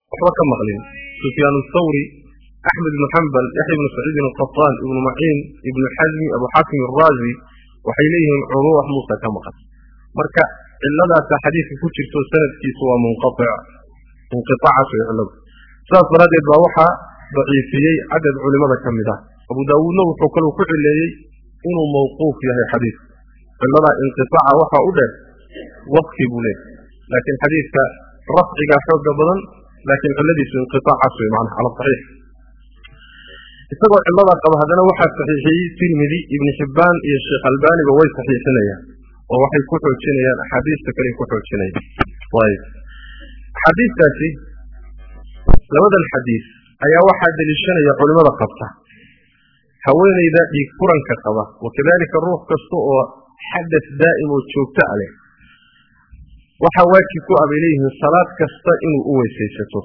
وحوك مغلين سفيان الثوري أحمد بن حنبل يحيى بن سعيد القطان ابن معين ابن حزم أبو حاتم الرازي وحيليهم عروح موسى كمقت مركا إلا ذات حديث كتشرت سند في سوى منقطعة في علم ساس رادي بروحة ضعيفي عدد علماء كمدا أبو داود نو حكل وكل لي إنه موقوف في هذا الحديث إلا ذا انقطاع وحا أوله وقف بوليه لكن حديث رفع حوق بدن لكن الذي في انقطاع عصري معنى على الصحيح استبع الله قبل هذا واحد صحيحي ترمذي ابن حبان يا الشيخ الباني وهو صحيح سنيا ووحي كتب سنيا حديث تكريم كتب سنيا طيب حديث ذاتي لماذا الحديث أي واحد للشنيا علماء قبطة حوالي ذا يكفرن كقبة وكذلك الروح كالسوء حدث دائم وتشوفت عليه وحواكي كؤب إليه الصلاة كستائم وأويسيسته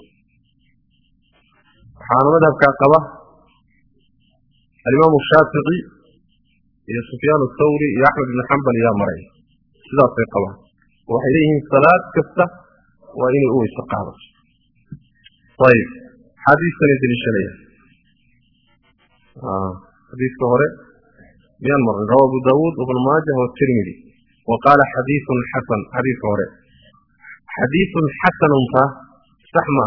حان مذهب كقبة الإمام الشافعي يا سفيان الثوري يا أحمد بن حنبل يا مري لا في قبة وإليه الصلاة كسته وإني أويس قابل طيب حديث سنة الشريعة حديث كهرة بينمر رواه أبو داود وابن ماجه والترمذي وقال حديث حسن حديث كهرة حديث حسن فاستحمى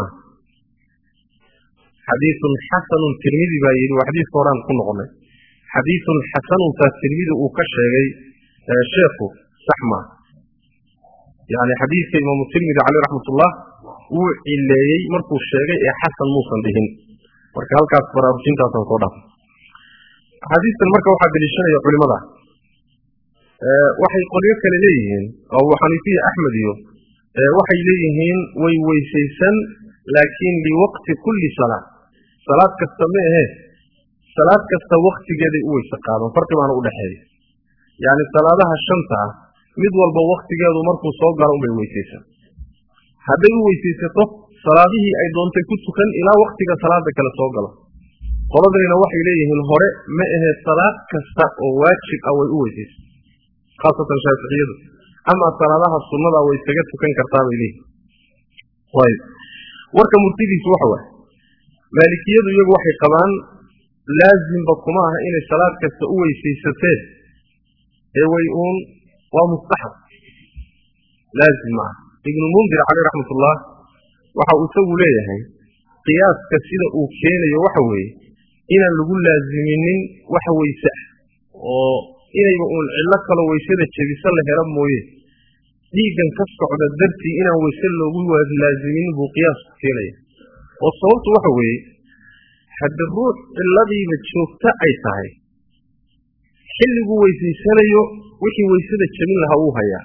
حديث حسن الترمذي باين وحديث قرآن كن غنى حديث حسن فالترمذي وكشري شيخه استحمى يعني حديث الإمام الترمذي عليه رحمة الله وإليه مركو الشيخ حسن موسى بهن مركو هالكاس برابشين تاسم صدام حديث المركو واحد بالشنة يقول ماذا وحي قليك لليهن أو حنيفي أحمديو وحي ليهن ويسيسن لكن لوقت كل صلاة كستمعه صلاة كست وقت جدي ويسقاط فرق ما نقول حديث يعني صلاة الشمسة مدول بوقت جدو مركو صوغر ويسيسن هذا ويسيسته صلاته أيضا تكون إلى وقت صلاتك لصوغر قلنا وحي ليهن هراء ما هي الصلاة كست واجب أو ويسيس خاصة الشافعية أما صلاة السنة ويسجد كان كرتاب إليه طيب وركا مرتدي سوحوة مالكية يجب وحي قبان لازم بقماها إن الصلاة كستأوي في ستات هو يقول ومستحب لازم معه ابن المنذر عليه رحمة الله وحاوسوا ليه قياس كسيدة أوكين يوحوي إن اللقول لازمين وحوي سح وإن يقول علق لو يسيدة شبيسة لهرم مويه ديجن كسعد الدرتي إنه ويسل وجوه اللازمين بقياس كليه والصوت وحوي حد الروح الذي بتشوفته أي صحيح حل جوه يسيسليو وحي ويسيدة شميل لها وهايا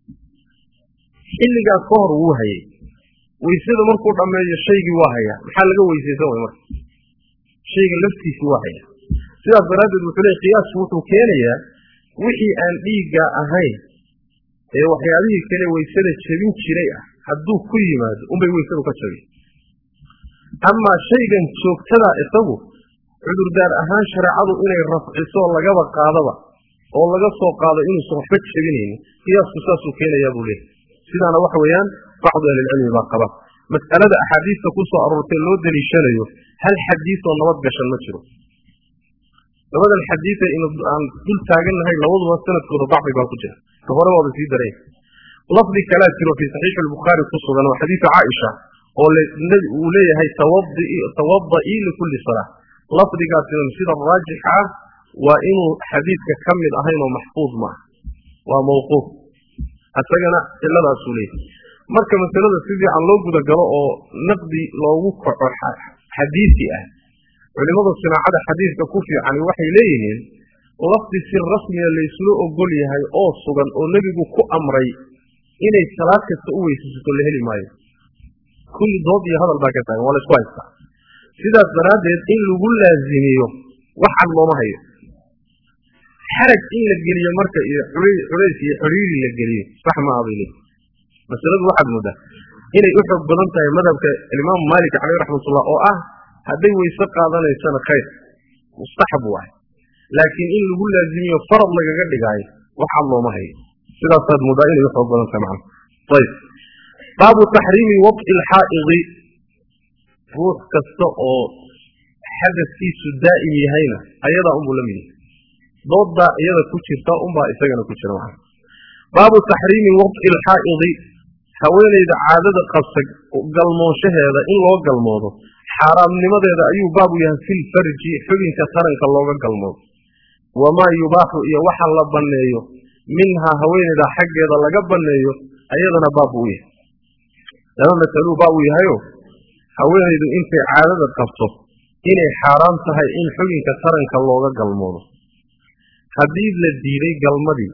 حل جا صهر وهاي ويسيدة مركور أما الشيء وهايا محل جوه يسيسوي مرك شيء لفتي وهايا سيدا براد الوحلي قياس وتوكيليا وحي أن ديجا أهاي waxyaabihii kale weysada jabin jiray hadduu ku yimaado umay weysadu ka jabin ama shaygan joogtada isagu cudurdaar ahaan shariicadu inay rafciso lagaba qaadaba oo laga soo qaado inuu soo waxba jabinaynin qiyaasku saasuu keenayaa buu leeyahay sidaana waxa weeyaan bacdu ahli baa qaba mas'alada axaadiista ku soo aroortay loo daliishanayo hal xadiis oo nabad gashan ma jiro labadan xadiis inuu aan dul taagannahay labaduba sanadkooda dacfi baa ku jira فهو بسي درين لفظ كلام في صحيح البخاري قصة وحديث عائشة وليه هي توضئي لكل صلاة لفظ قاتل المسيرة الراجحة وإنه حديث ككمل أهين ومحفوظ معه وموقوف أتجنا إلا رسولين مركب مثلا السيدي عن لوجو ده جراء نقضي لوقع حديثي ولماذا الصناعة حديث كوفي عن وحي ليهن لفظ السر الرسمي اللي يسلوه قول يهي أوصغا ونبيقو كو أمري إني الصلاة كستقوي سيستو لهلي ماي كل ضوضي هذا الباكتان ولا شويسا سيدا الزرادة إن لقول لازميو وحن الله مهي حرك إن لقلية مركة حريري لقلية صح ما أضيلي بس لذو واحد مدى إني أحب بضمتها المذهب الإمام مالك عليه رحمة الله هذا ويسقى ذلك السنة خير مستحب واحد لكن إن لقول لازم يفرض لك قد جاي وحى الله ما هي سيدا صاد مدائن يحب بضمتها معه طيب باب تحريم وطء الحائض ruux kasta oo xadadkiisu daa'im yahayna ayadaa unbuu la mid yahay dooddaa iyada ku jirta unbaa isagana ku jira macna baabu taxriimi wad'i alxaa'idi haweenayda caadada qabta galmoonshaheeda in loo galmoodo xaaraamnimadeeda ayuu baabu yahay fil farji xubinka taranka looga galmoodo wamaa yubaaxu iyo waxa la banneeyo minhaa haweenayda xaggeeda laga banneeyo ayadana baabu u yahay laba masaluu baabu yahayo haweenaydu intay caadada qabto inay xaaraam tahay in xubinka taranka looga galmoodo haddii la diiday galmadii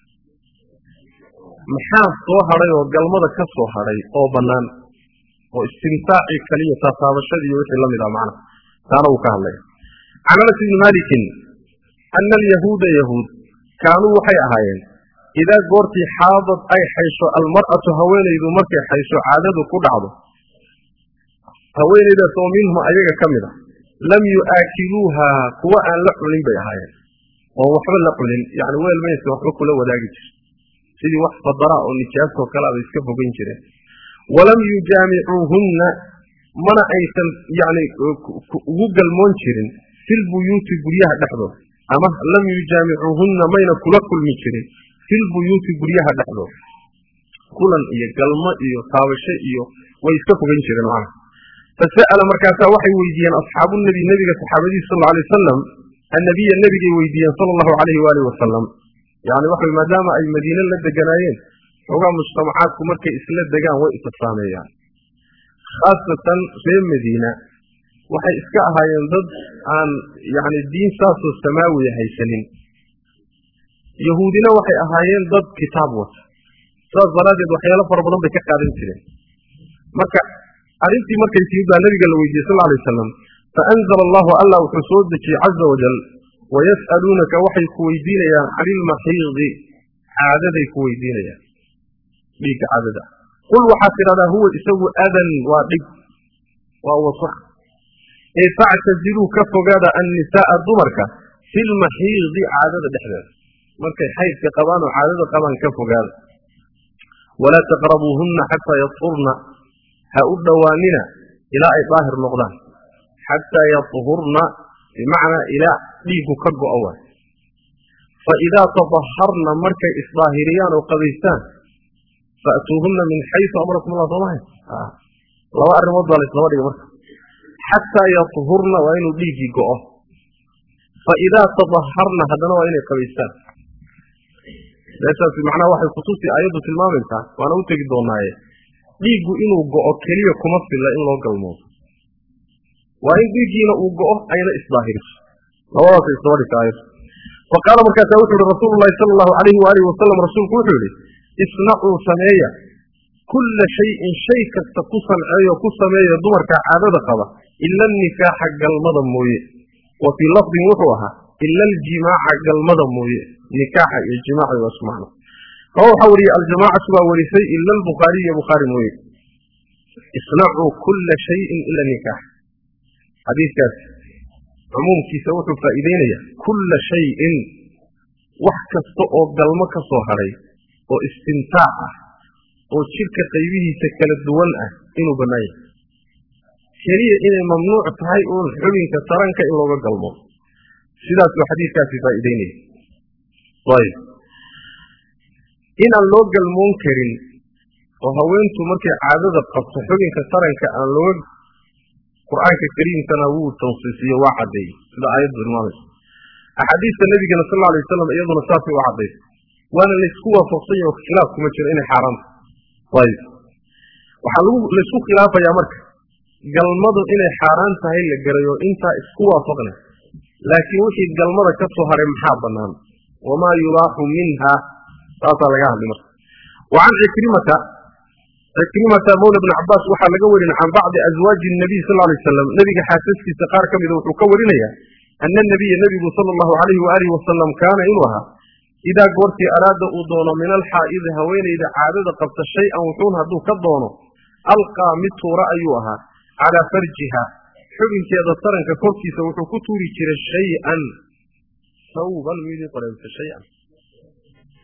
maxaa soo hadhay oo galmada ka soo hadhay oo bannaan oo istimtaaci kaliya taataabashadii wixii la mid ah macna taana uu ka hadlaya can anas ibni malikin ana alyahuuda yahuud kaanuu waxay ahaayeen idaa goortii xaadad ay xaysho almar'atu haweenaydu markay xaysho caadadu ku dhacdo haweenaydaas oo minhum ayaga ka mid a lam yu'aakiluuhaa kuwa aan la cunin bay ahaayeen oo waxba la cunin yacni weel maysa waxba kula wadaagi jir sidii wax fadara oo nijaasoo kale abay iska fogeyn jireen walam yujaamicuuhunna mana aysan yacni ugu galmoon jirin filbuyuuti guryaha dhexdooda ama lam yujaamicuuhunna mayna kula kulmi jirin filbuyuuti guryaha dhexdooda kulan iyo galmo iyo taabasho iyo way iska fogeyn jireen macnaha fasa'ala markaasaa waxay weydiiyeen asxaabu nabi nebiga saxaabadiisa sal alay wasalam annabiya nebigay weydiiyeen sala allahu calayhi waalihi wasalam yacni waxay maadaama ay madiine la deganaayeen xoogaa mujtamacaadku markay isla degaan way isa saameeyaan khaasatan reer madiina waxay iska ahaayeen dad aan yacni diin saasoo samaawiya haysanin yahuudina waxay ahaayeen dad kitaab wata saas daraaddeed waxyaalo fara badan bay ka qaadan jireen marka arrintii markay timid baa nabiga la weydiiyey sal alay wasalam faanzala allahu alla wuxuu soo dejiyey caza wajal wayas'aluunaka waxay ku weydiinayaan cani ilmaxiidi caadaday ku weydiinayaan dhiigga caadada qul waxaad tidhahdaa huwa isagu adan waa dhig waa wasakh ee factaziluu ka fogaada annisaa'a dumarka fi lmaxiidi caadada dhexdeeda markay xaydka qabaan oo caadada qabaan ka fogaada walaa taqrabuuhunna xataa yadhurna ha u dhowaanina ilaa ay daahir noqdaan xataa yadhurna bimacnaa ilaa dhiiggu ka go'o waay fa idaa tadaharna markay isdaahiriyaan oo qabaystaan fa'tuuhunna min xaysu amarakum allah soomahay laba arrimood baa laislaba dhiga marka xataa yadhurna waa inuu dhiiggii go'o fa idaa tadaharna haddana waa inay qabaystaan meeshaasi macnaha waxay kutusi aayaddu tilmaamaysaa waana u tegi doonaaye dhiiggu inuu go'o keliya kuma filla in loo galmoodo waa in dhiiggiina uu go'o ayna isdaahiriso labadaasay isdaba dhigta aayaddu fa qaala markaasaa wuxuu yihi rasuulu llahi sala allahu calayhi waalihi wasalam rasuulku wuxuu yidhi isnacuu sameeya kulla shayin shay kasta ku sanceeyo ku sameeya dumarka caadada qaba ila anikaaxa galmada mooye wa fii lafdin wuxuu ahaa ila aljimaaca galmada mooye nikaaxa iyo jimaaca waa isku macno waxaa wariyey aljamaacatu baa warisay ila albukhaariya bukhaari mooye isnacuu kulla shayin ila nikaax xadiidkaas cumuumkiisa wuxuu faa'iideynayaa kulla shayin wax kasta oo galmo ka soo hadhay oo istimtaac ah oo jidhka qaybihiisa kala duwan ah inuu bannaan yahay keliya inay mamnuuc tahay uun xubinka taranka in looga galmo sidaasuu xadiidkaasi faa'iideynaya ayb inaan loo galmoon karin oo haweentu markay caadada qabto xubinka taranka aan looga qur'aanka kariimkana wuu tansiisiye waa caddeeyey sida aayaddu tilmaamayso axaadiista nebigana sal alay wasalam iyaduna saasay u caddaysay waana laysku waafaqsan yaho khilaaf kuma jiro inay xaaraanta ayb waxaa laysku khilaafayaa marka galmadu inay xaaraan tahay la garayo intaa isku waafaqna laakiin wixii galmada ka soo haray maxaa bannaan wamaa yubaaxu minha taasaa laga hadlay marka wacan cikrimata mawla bni cabaas waxaa laga warin can bacdi aswaaji nabiy sal alay wasalam nebiga xaasaskiisa qaar ka mida wuxuu ka warinayaa ana nabiya nebigu sala allahu calayhi waalihi wasalam kaana inuu ahaa idaa goortii araada uu doono min alxaa'idi haweenayda caadada qabta shay-an wuxuun hadduu ka doono alqaa mid tuura ayuu ahaa calaa farjiha xubinkeeda taranka korkiisa wuxuu ku tuuri jiray shay-an sawban midii qoreysa shay-an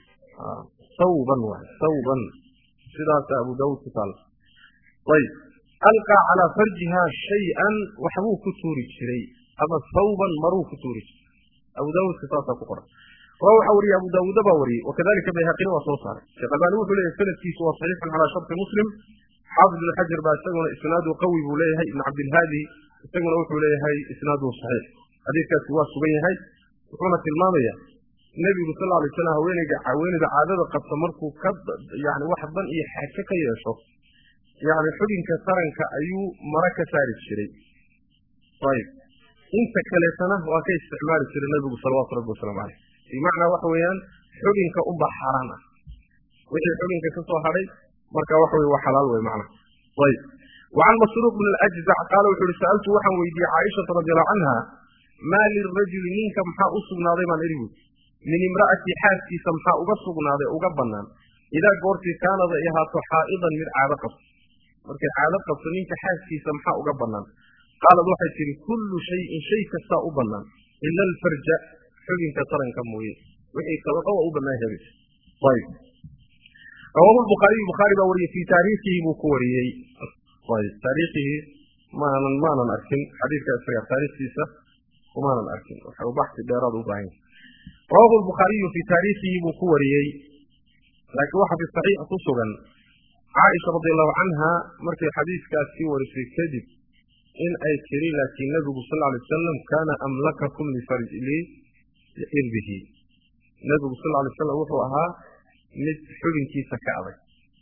sawban waay sawban sidaasa abu daawuud ku taala ayb alqaa calaa farjihaa shay-an waxbuu ku tuuri jiray ama thawban maruu ku tuuri jiray abu daawuudka saasaa ku qoran waxaa wariyey abu daawuuda baa wariyey wakadalika bayhaqina waa soo saaray sheekh albaani wuxuu leeyahay sanadkiisu waa saxiixun calaa sharti muslim xaafid ibn xajar baa isaguna isnaadu qawi buu leeyahay ibn cabdilhaadi isaguna wuxuu leeyahay isnaadu saxiix xadiidkaasi waa sugan yahay wuxuuna tilmaamaya nebigu sal alay slam haweeneyda caadada qabta markuu ka yani wax dan iyo xajo ka yeesho yani xubinka taranka ayuu mara ka saari jiray ayib inta kaleetana waa ka isticmaali jiray nebigu salawaatu rabbi wasalaamu caleyh bimacnaa waxa weeyaan xubinka unba xaaraan ah wixii xubinka ka soo hadhay marka waxa weye waa xalaal wey macna ayib wacan masruuq bn alajzac qaala wuxuu ihi sa'altu waxaan weydiiyey caaishata radiallahu canha maa lirajuli ninka maxaa u sugnaaday baan idhi buui min imra'ati xaaskiisa maxaa uga sugnaaday uga bannaan idaa goortii kaanada ay ahaato xaa'idan mid caado qabto markay caado qabto ninka xaaskiisa maxaa uga bannaan qaalad waxay tihi kullu shayin shay kastaa u bannaan ila alfarja xubinka taranka mooye wixii kaloo u bannaan hebel ayib rawaahu lbukhaariyu bukhaari baa wariyey fii taariikhihi buu ku wariyey ayib taariikhihi maanan arkin xadiidka isaga taariikhdiisa umaanan arkin waxau baxsi dheeraad u baahan yahay rawaahu lbukhaariyu fii taariikhihi buu ku wariyey laakiin waxaa fi saxiix ku sugan caaisha radiallahu canha markay xadiidkaas sii warisay kadib in ay tiri laakiin nabigu sal alay wasalam kaana amlakakum liirbihi nabigu sal alay wasalam wuxuu ahaa mid xubinkiisa ka adag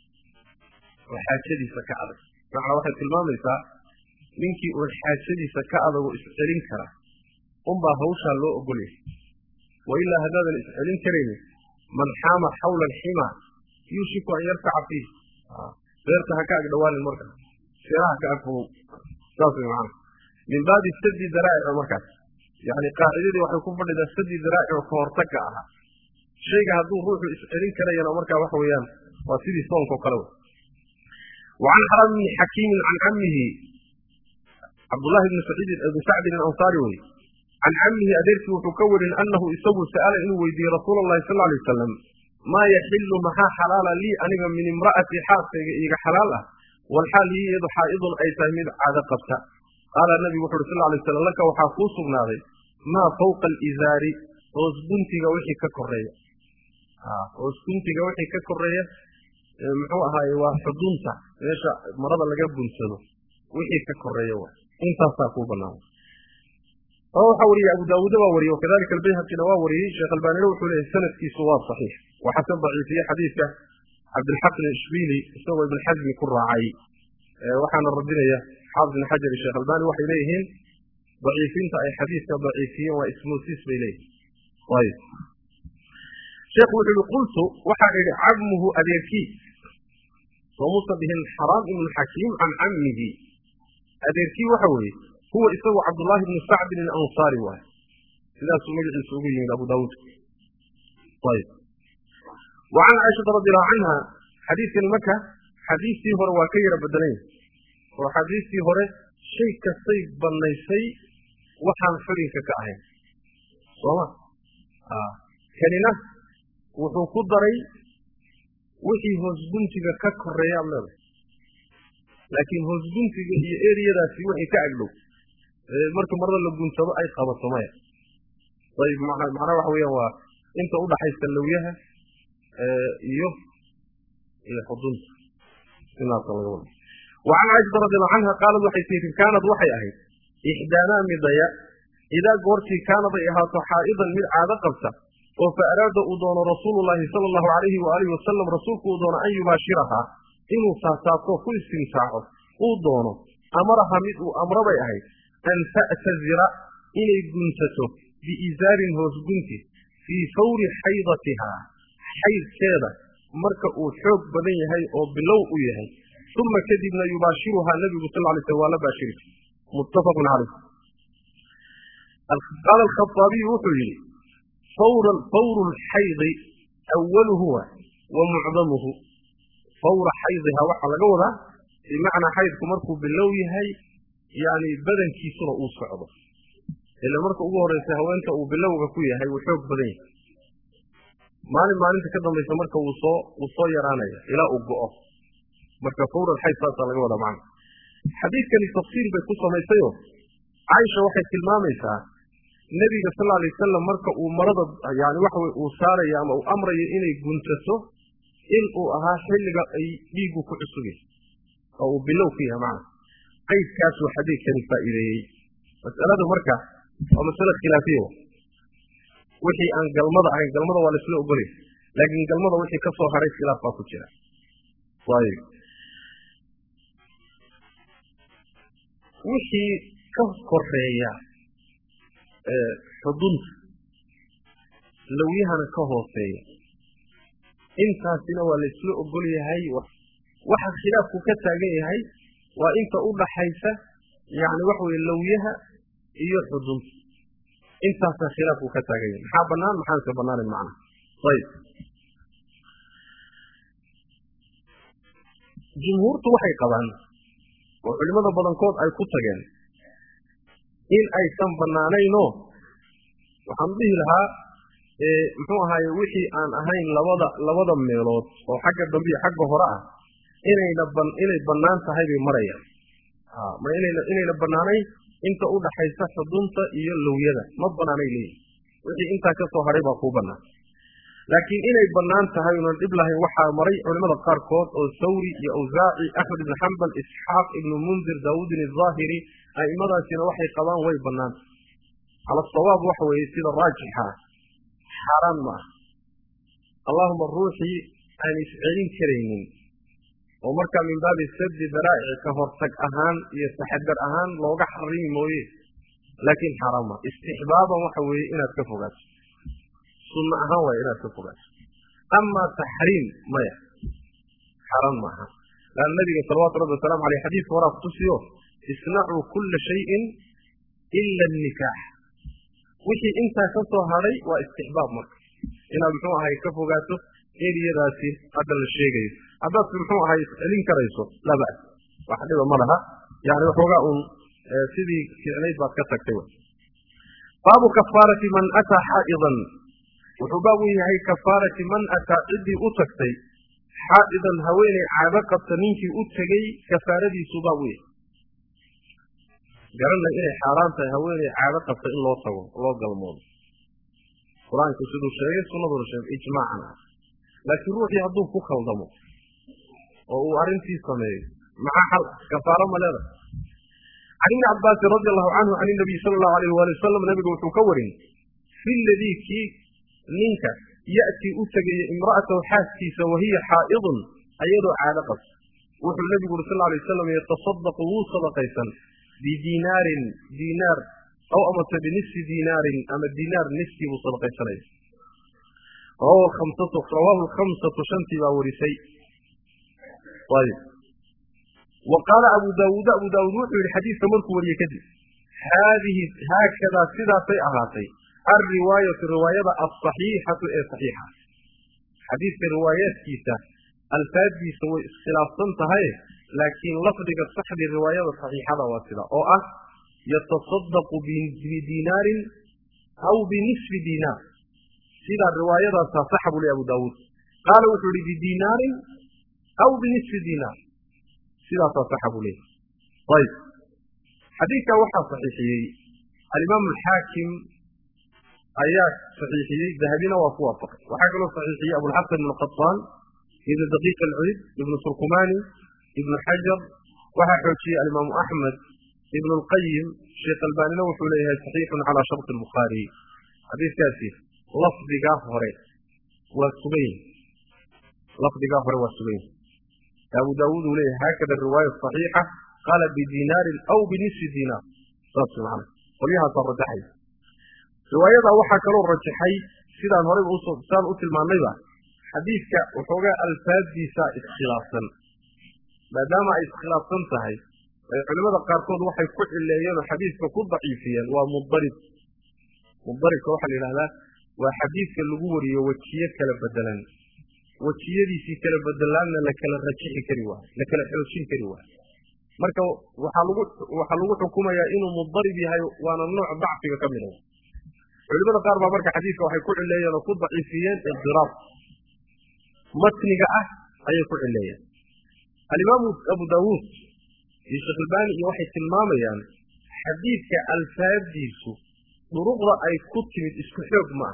oo xaajadiisa ka adag macnaa waxay tilmaamaysaa ninkii uun xaajadiisa ka adagu iscelin kara unbaa hawshaa loo ogol yahay wailaa haddaadan iscelin karaynin man xaama xawla alxima yuushiku an yartaca fiih beerta ha ka ag dhawaanin markaas seeraha ka ag fogow saas way macana min baabi sadi daraa'ico markaas yani qaacidadii waxay ku fadhidaa sadi daraa'ico ka hortagga ahaa shayga hadduu ruuxu iscelin karayana markaa waxa weeyaan waa sidii soonkao kale wey wacan xaram bni xakiimin can camihi cabdullahi bni sacdin alansaari wey can camihi adeerkii wuxuu ka warin annahu isagu sa'ala inuu weydiiyey rasuula allahi sal alay wasalam maa yaxilu maxaa xalaala lii aniga min imra'ati xaaskayga iiga xalaal ah walxaal hii iyadu xaa'idun ay tahay mid caado qabta qaala nabigu wuxu uhi sal alay slam laka waxaa kuu sugnaaday maa fawqa alizaari hoosguntiga wixii ka koreeya hoosguntiga wixii ka koreeya muxuu ahaaye waa xudunta meesha marada laga bunsado wixii ka koreeya wa intaasaa kuu banaan waxaa wariyey abu daawuuda baa wariyey wakadalika albayhaqina waa wariyey sheekh albaanina wuxuu leeyahay sanadkiisu waa saxiix waxaa ka daciifiyey xadiidka cabdilxaq ishbili isagoo ibn xasmi ku raacay waxaana radinaya xaafid ibn xajar iyo sheekh albani waxay leeyihiin daciifinta ay xadiidka daciifiyeen waa ismoosiis bay leeyihin ayib sheekhu wuxuu yihi qultu waxaan idhi cabmuhu adeerkii soo muusa bihin xaraam ibnu xakiim can camihi adeerkii waxa weeye huwa isagu cabdullaahi ibnu sacdin alansaari waay sidaasuu magaciisa ugu yimid abu daawuud ayib wacan caaishata radiallahu canha xadiidkani marka xadiistii hore waa ka yara bedelanya oo xadiistii hore shay kastay bannaysay waxaan xubinka ka ahayn sooma kanina wuxuu ku daray wixii hoosguntiga ka koreeya ad leedahay laakiin hoosguntiga iyo eriyadaasi wixii ka agdhow marka marada la guntado ay qabato maya ayib macnaha waxa weeyaan waa inta udhaxaysa lawyaha iyo xudunta inaasa laga wada wacan caaishata radiallahu canha qaalad waxay tii kaanad waxay ahayd ixdaanaa midaya idaa goortii kaanad ay ahaato xaa'idan mid caado qabta oo fa araada uu doono rasuulullaahi sala allahu calayhi waalihi wasalam rasuulku uu doono an yubaashirahaa inuu taataabto ku istimsaaxo uu doono amaraha mid uu amrabay ahayd an ta'tazira inay guntato biizaarin hoosgunti fii fawri xaydatihaa xaydkeeda marka uu xoog badan yahay oo bilow u yahay uma kadibna yubaashiruhaa nabigu sal lay slam waa la baashiri jir muttafaqun calayh qaala alkhaaabiyu wuxuu yidhi fawru lxaydi awaluhu wa mucdamuhu fawra xaydiha waxaa laga wadaa bimacnaa xaydku markuu bilow yahay yani badankiisuna uu socdo ila marka ugu horeysa haweenta uu bilowga ku yahay uu xoog badan yahay maalinta ka dambaysa marka wuu soo yaraanaya ilaa uu go'o marka fawr alxayd saasaa laga wadaa macna xadiidkani tafsiir bay ku samaysayo Aisha waxay tilmaamaysaa nabiga sallallahu alayhi wasallam marka uu marada yaani waxa uu saaray ama uu amray inay guntato in uu ahaa xilliga ay dhiigu ku cusubay oo uu bilow ku yahay qaydkaas uu xadiidkani faa'iideeyay mas'aladu marka waa mas'alo khilaafiyo wixii aan galmada ahayn galmada waa la isla ogolay laakiin galmada wixii ka soo haray khilaaf baa ku jira waayo wixii ka koreeya xudunta lawyahana ka hooseeya intaasina waa la isla ogol yahay waxa khilaafku ka taagan yahay waa inta u dhaxaysa yaani wax weey lawyaha iyo xudunta intaas khilaafku ka taagan yahay maxaa banaan maxaa ka banaan macna طيب jumhuurtu waxay qabaan oo culimada badankood ay ku tageen in ay san banaanayno waxaan dhihi lahaa muxuu ahaayay wixii aan ahayn labada meelood oo xagga dambe iyo xagga hore ah inay banaan tahay bay marayaan ma inayna banaanay inta u dhaxaysa xudunta iyo lawyada ma banaanay leeyahay wixii inta ka soo haray baa ku banaan laakiin inay banaan tahay oo dib lahayn waxa maray culimada qaar kood oo Sawri iyo Awzaa'i Ahmad ibn Hanbal Ishaq ibn Munzir Daawud al-Zahiri ay imadaasina waxay qabaan way banaan ala sawaab waxa weeye sida raajixa xaraan ma Allahumma ruuxi aan iscelin kareynin oo marka min baabi sadd daraa'i ka hortag ahaan iyo taxaddar ahaan looga xariin mooyee laakiin xaraam ma istihbaaban waxa weeye inaad ka fogaato sunna ahaan waa inaad ka fogaato ama tahriim maya xaraam ma aha lan nabiga sallallahu alayhi wasallam ali hadith wara tusiyo isna'u kull shay'in illa an-nikah wixii inta ka soo haray waa istihbaab marka inaad muxuu ahay ka fogaato eeriyadaasi hadda la sheegayo haddaad muxuu ahay celin karayso laba wax dhiba ma laha yaani waxoogaa sidii fiicnayd baad ka tagtay baabu kafaarati man ata haidan wuxuu baabu yahay kafaarati man ata cidii u tagtay haidan haweeney caado qabta ninkii u tagay kafaaradiisu baabu yahay garanna inay xaaraan tahay haweeney caado qabta in loo tago loo galmoodo quraanku siduu sheegay sunnadu sheegay ijmaacan laakiin ruuxii hadduu ku khaldamo oo uu arintii sameeyo maxaa xal kafaaro ma leedahay عن ابن عباس رضي الله عنه عن النبي صلى الله عليه وسلم نبي وحكورين في الذي كي منك يأتي أتجي امرأته حاسكيس وهي حائض أيضا عالقت وحو النبي صلى الله عليه وسلم يتصدق صدقيسا دينار أو أمت بنصف دينار أما الدينار نصف صدقيسا رواه الخمسة شنتي وورثي طيب وقال أبو داود وحي الحديث مركو وليكدي هذه هكذا سيدا سيئهاتي الرواية الصحيحة صحيحة حديث الروايات كيسة الفادي سوى اختلاف صنتهاي لكن لفظك الصحة الرواية الصحيحة واسدة أو يتصدق بدينار أو بنصف دينار سيدا الرواية صحب لأبو داود قال وحي بدينار أو بنصف دينار سيدا صحبوا ليه طيب حديث وحى صحيحي الإمام الحاكم آيات صحيحي ذهبين وفوافق وحكى صحيحي أبو الحسن بن القطان ابن دقيق العيد ابن سرقماني ابن حجر وحكى الإمام أحمد ابن القيم شيخ الباني نوح إليها صحيح على شرط البخاري حديث كاسي لفظ قاهر والسبين لفظ قاهر والسبين أبو داود له هكذا الرواية الصحيحة قال بدينار أو بنصف دينار رب سبحانه وليها صرجحي رواية وحا كانوا الرجحي سيدا نهارب أصول سان أتل مع النبا حديثك وحوغا الفاد ديسا إسخلافا ما دام إسخلافا تهي علماء القاركود وحا يكون إلا أيام حديثك كل ضعيفيا ومضطرب كوحا لله وحديثك اللغوري وكيات كالبدلان وجيديسي kala badalaana la kala rajixi kari waa la kala xoojin kari waa marka waxa lagu xukumayaa inuu mudarib yahay waana nooc dacfiga kamid ah culimada qaar baa marka xadiiska waxay ku cileeyeen oo ku daciifiyeen idraab matniga ah ayay ku cileeyeen al-imam Abu Dawud الشيخ الباني waxay tilmaamayaan xadiidka alfaadiisu duruqda ay ku timid isku xoog ma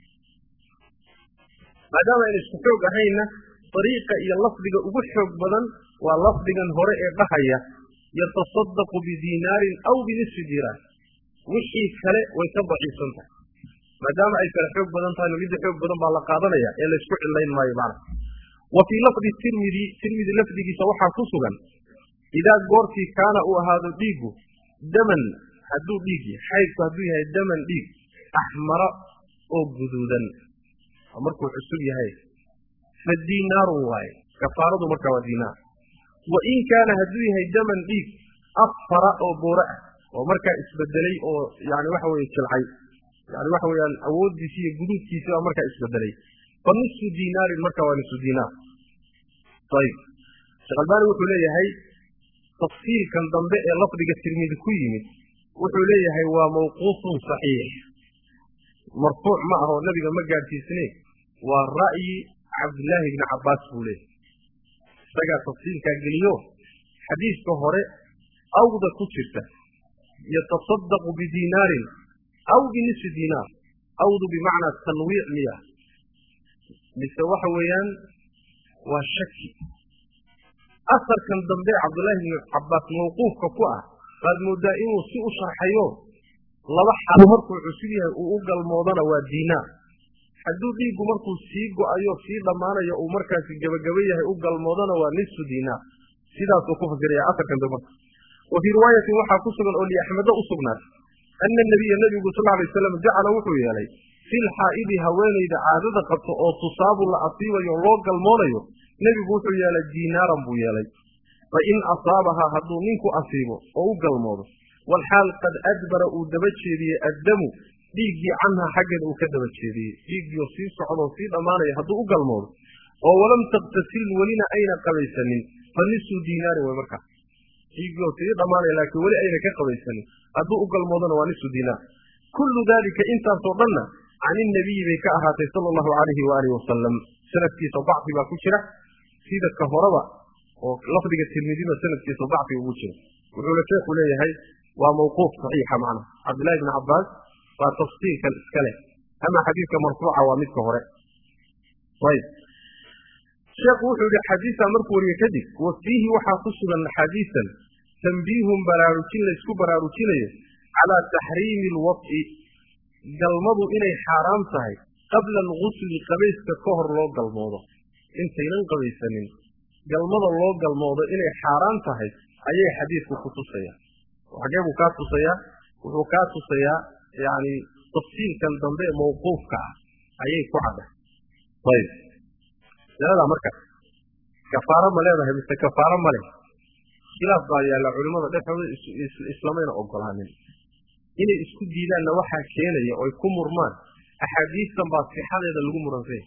maadaama ay isku xoog ahayna طريقه iyo lafdiga ugu xoog badan waa lafdigan hore ee dhahaya يتصدق بدينار أو بنصف دينار وحي كله ويتضعيفن ما دام أي كله حب بدن تاني وليد حب بدن بالقادنا يا إلا يسكت اللين ما يبان وفي لفظ الترمذي لفظ صوحا خصوصا إذا قرتي كان هذا ديج دما هدو ديج حيث هدوها دما ديج أحمر أو جدودا أمركم حسوبي هاي فالدينار واي كفارة مركب دينار وإن كان هدوها دما ديك أصفر أو بورع ومركا إسبدلي أو يعني وحوي الشلعي يعني وحوي الأود في جدود كيسة ومركا إسبدلي فنصف دينار المركا ونصف دينار طيب شغلبان وحولي هاي تفصيل كان ضمبئ لفظ الترمذي كويمي وحولي هاي وموقوف صحيح مرفوع معه النبي ما قال في سنة والرأي عبد الله بن عباس بوليه بقى تفصيل كالجليو حديث كهراء أو ذا كتشرته يتصدق بدينار أو بنصف دينار أو ذا بمعنى التنويع مياه لسواح ويان والشك أثر كان ضمبي عبد الله بن عباس موقوف كفوة قد مدائم سوء شرحيون لوح مركو عسيرها وقال الموضوع والدينار حدود دي مركو سيغو ايو سي ضمانه يا مركا في جبجبيه او قلمودنا ونصف دينار سيدا سو كفجريا اثر كان دمر وفي روايه وحا كسغن اولي احمد اسغنات ان النبي صلى الله عليه وسلم جعل وحو يالي في الحائض هوانيدا عادده قبط او تصاب لا اصيب يو لو قلموديو نبي وحو يالي دينارا بو يالي فان اصابها هدو منكو اصيبو او قلمودو والحال قد ادبر او دبجيدي الدم ديجي عنها حاجة وكذا بتشيري ديجي يصير صعود وصير أمانة يهدو قلمور ولم تغتسل ولنا أين قبيسني فنصف دينار ومركع ديجي يصير أمانة لكن ولا أين كقبيسني هدو قلمور ونصف دينار كل ذلك أنت صدنا عن النبي بكأهات صلى الله عليه وآله وسلم سنة في صباح في باكوشرة سيدة كهرباء ولفظ التلميذ سنة في صباح في وجهه وحول الشيخ وليه هاي وموقوف صحيحة معنا عبد الله بن عباس وتفصيل كالإسكالة أما حديث مرفوعة ومثل هراء طيب شيخ وحول حديث مرفوعي كذب وفيه وحاقص من حديثا تنبيهم براروكين ليسكو براروكين على تحريم الوطء قلمضوا إلي حرام صحي قبل الغسل قبيس ككهر لو قلمضوا انت يلن قبيسنين قلمضوا لو قلمضوا إلي حرام صحي أي حديث خصوصية وحجابه كاتوصية وكاتوصية يعني تفصيل كان ضمبئ موقوف كعب أي كعبة طيب لا مركز كفارة ملاذا هي مثل كفارة ملاذا خلاف ضايا العلماء دفعوا الإسلامين أقلها منه إنه اسكد دينا نوحا كينا يكون مرمان أحاديث تنبات في حال هذا اللي مرمان فيه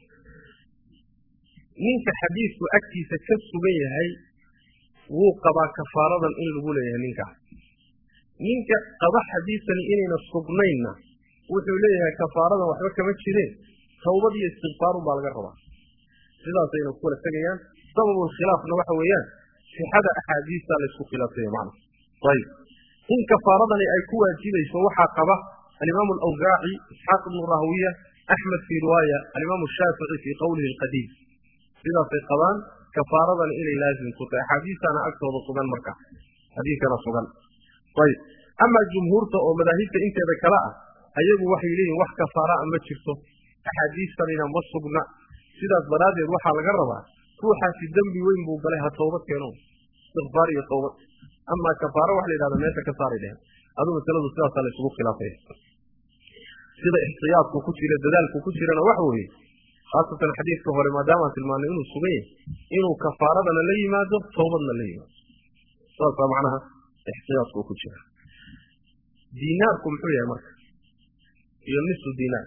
منك حديث وأكي سكسو بيه هاي وقضى كفارة إن لقوله منك منك قضى حديثا إننا الصبنين وحوليها كفارة وحبك مجرين توبة استغفار بالغربة إذا سينقول الثانيان سبب الخلاف نوحويان في هذا أحاديث لسو خلافية معنا طيب إن كفارة أي كوة جيدة فوحى قضى الإمام الأوزاعي إسحاق بن راهوية أحمد في رواية الإمام الشافعي في قوله القديم إذا في قضان كفارة إلي لازم كنت أحاديث أنا أكثر بصغان مركع حديث أنا صغان طيب أما الجمهور أو مذاهبك أنت ذكراء أيضا وحي ليه وح كفارة أما تشرته أحاديث لنا مصبنا سيدة برادة روح على جربها روحها في الدنب وين بوبلها توبة كانوا استغفاري توبة أما كفارة وحي لهذا ما يتكسار لها هذا مثلا الثلاثة على سبوك خلافه سيدة احتياط وكتير الدلال وكتير أنا وحوه خاصة الحديث كهر ما دامت المانعين الصبية إنه كفارة للي ماذا توبة للي ماذا صارت معناها احتياط وكتير ديناركم حوية يا مركز يلمس دينار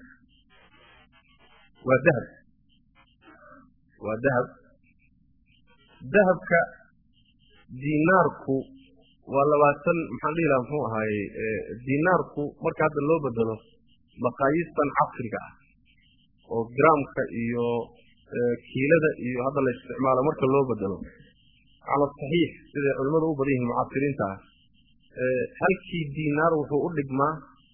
وذهب ذهب كديناركو ولا واتن محلي لا هو هاي ديناركو مركز هذا اللو بدله مقاييس عصرية وجرام كيو كيلة هذا الاستعمال مركز اللو بدله على الصحيح إذا علماء أوبريه المعاصرين تعال هل كي دينار وحو أولد ما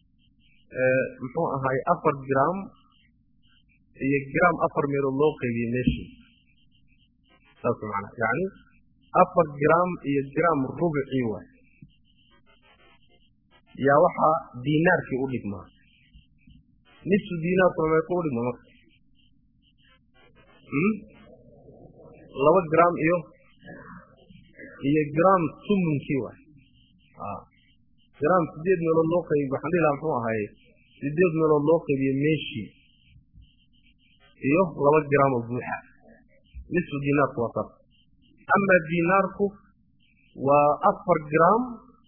هاي أفر جرام هي جرام أفر من اللوقي ماشي تاسو معنا يعني أفر جرام هي جرام ربعي واحد يا وحا دينار في أولد ما نصف دينار فما يقول ما لو جرام هي جرام ثمن كيوة جرام سديد من اللوقي بحديد عمفوها هاي سديد من اللوقي بيمشي لو جرام الضوحة نصف دينار وصف أما ديناركو وأفر جرام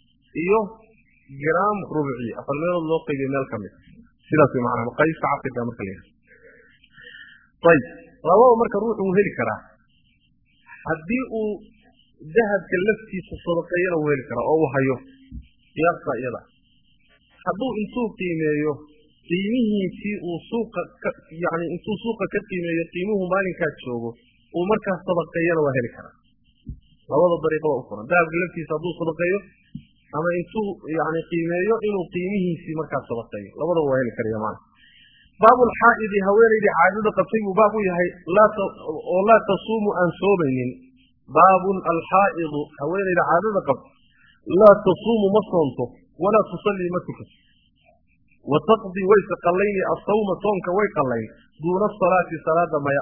جرام ربعي أفر من اللوقي بمال كامل سلاسي معنا مقايس عقد مركليها طيب رواه مركا روح وهلي كراه هديئو ذهب كلفتي صدقيا وهلي كراه أو هايو يرقى إلا هدو انتو قيميو قيمه في سوق يعني انتو سوق كقيميو قيمه مالين كاتشوغو ومركا صدقيا وهلي كراه رواه الطريقة أخرى ذهب كلفتي صدو صدقيا أما انتو يعني قيميو إنو قيمه في مركا صدقيا رواه وهلي كراه معنا باب الحائض هويري عادة قصيب باب يهي لا تصوم عن صومين باب الحائض هويري عادة قصيب لا تصوم مصنطه ولا تصلي مكفر وتقضي ويس قلين الصوم صومك ويقلين دون الصلاة صلاة ما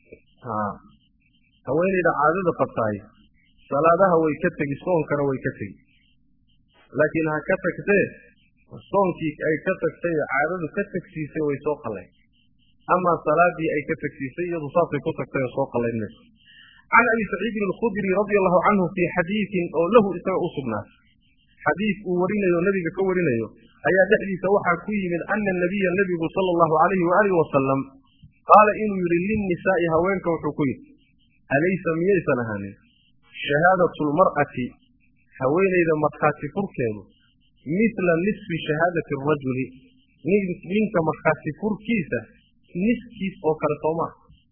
هويري عادة قصيب صلاة ويكتك صومك ويكتك لكنها كتك صومكي أي كتكسي عارض كتكسي سوى سوق الله أما صلاة أي كتكسي يضصافي كتكسي سوق الله الناس عن أبي سعيد الخدري رضي الله عنه في حديث أو له إسماء أصبنا حديث أورينا النبي كورينا أي دحدي سوحا كوي من أن النبي صلى الله عليه وآله وسلم قال إن يري للنساء هوانك وحكوي أليس ميسا لهاني شهادة المرأة هوين إذا مدخاتي فركينه مثل نصف شهادة الرجل منك مخاسي فركيسة نصف كيس أو كرتوما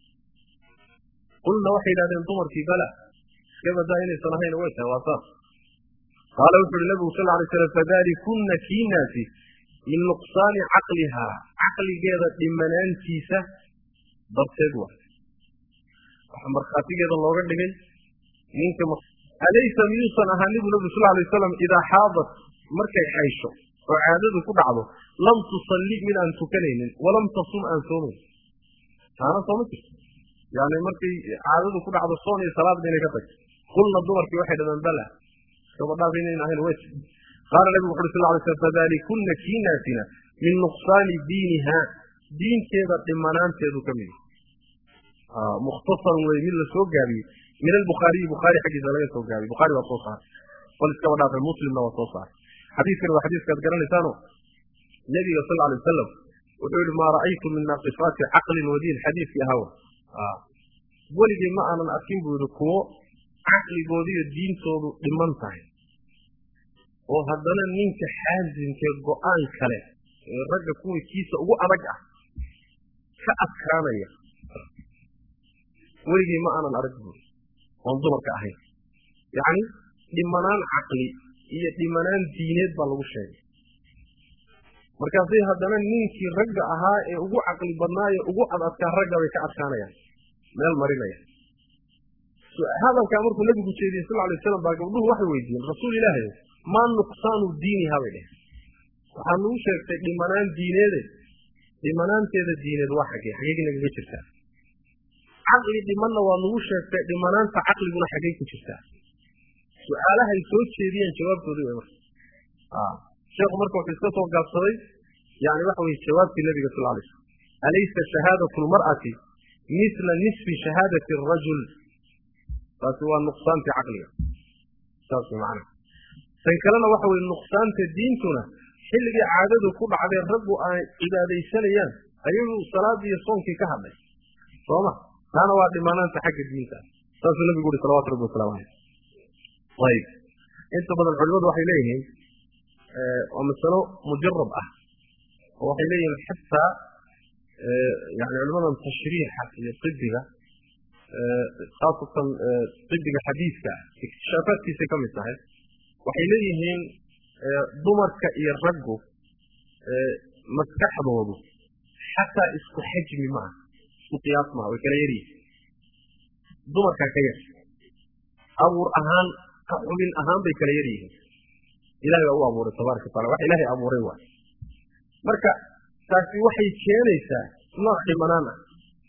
قلنا وحي لأن انتمر في بلع كما دائن سنهين ويسا واسا قال وفر النبي صلى الله عليه وسلم فذلكن كيناتي من نقصان عقلها عقل جيدة لمنان كيسة برسدوة مرخاتي جيدة الله رد منك أليس ميوصن أهاني النبي صلى الله عليه وسلم إذا حاضت markay xaysho oo caadadu ku dhacdo lam tusalli min an tukanaynin walam tasum an sumin taana soomti yaani markay caadadu ku dhacdo soon iyo salaad inay ka tag kulna dumarkii waxay dhamaan bala gabadhaas inay ahayn way qaar nabi muhammad sallallahu alayhi wasallam fadalikunna kinatina min nuqsani diinha diinkeeda dhimanaanteedu kamid mukhtasar way mid la soo gaabiyay min al-bukhari xadiis laga soo gaabiyay bukhari waa soo saar qolka wadaad muslimna waa soo saar حديث كان وحديث كان قرن لسانه النبي صلى الله عليه وسلم وقال ما رأيت من ناقصات عقل ودين حديث يا هوا ولد ما أنا أكيد بذكوه عقل ودين الدين صار لمنطعي وهذا منك حازم كالقرآن كله الرجل كوي كيسة وأرجع كأسكانية ولد ما أنا أرجع وانظر كأهي يعني لمنان عقلي iyo dhimanaan diineed baa lagu sheegay markaasay haddana ninkii ragga ahaa ee ugu caqli badnaa ee ugu adadka ragga way ka adkaanayaan meel marinaya hadalka markuu nabigu jeediyay sallallahu alayhi wasallam baa gabdhuhu waxay weydiiyeen rasuul ilaahay ma nuqsaanu diini habade waxaa lagu sheegtay dhimanaan diineed dhimanaanteeda diineed waa xagee naga jirtaa caqli dhimanna waa lagu sheegtay dhimanaanta caqliguna xagee ku jirtaa سؤالها يسوي جواب تودي شيخ مركو حسكته وقاصري يعني وحوي الجواب في النبي صلى الله عليه وسلم أليس شهادة المرأة مثل نصف شهادة الرجل فسوى النقصان في عقلها تاسو معنا فانكلنا وحوي النقصان في الدين تنا حل عادته كل على الرب إذا ليس ليان أيه الصلاة يصوم في كهبه صوما كان واحد ما ننسى حق الدين تاسو النبي يقول صلوات ربه وسلامه عليه طيب انت بدل العلماء وحي ليهم ومثلا مجرب وحي ليهم حتى يعني علماء التشريح الطبي khaasatan طibbiga xadiiska iktishaafaaadkiisay ka mid tahay waxay leeyihiin dumarka iyo raggu maskaxdoodu xataa isku xajmi maaha isku qiyaas maaha way kala yaryihin dumarkaa ka yar abuur ahaan xubin ahaan bay kala yaryihiin ilahay baa u abuuray tabaaraka wataala wax ilaahay abuuray waay marka taasi waxay keenaysaa nooc dhimanaan ah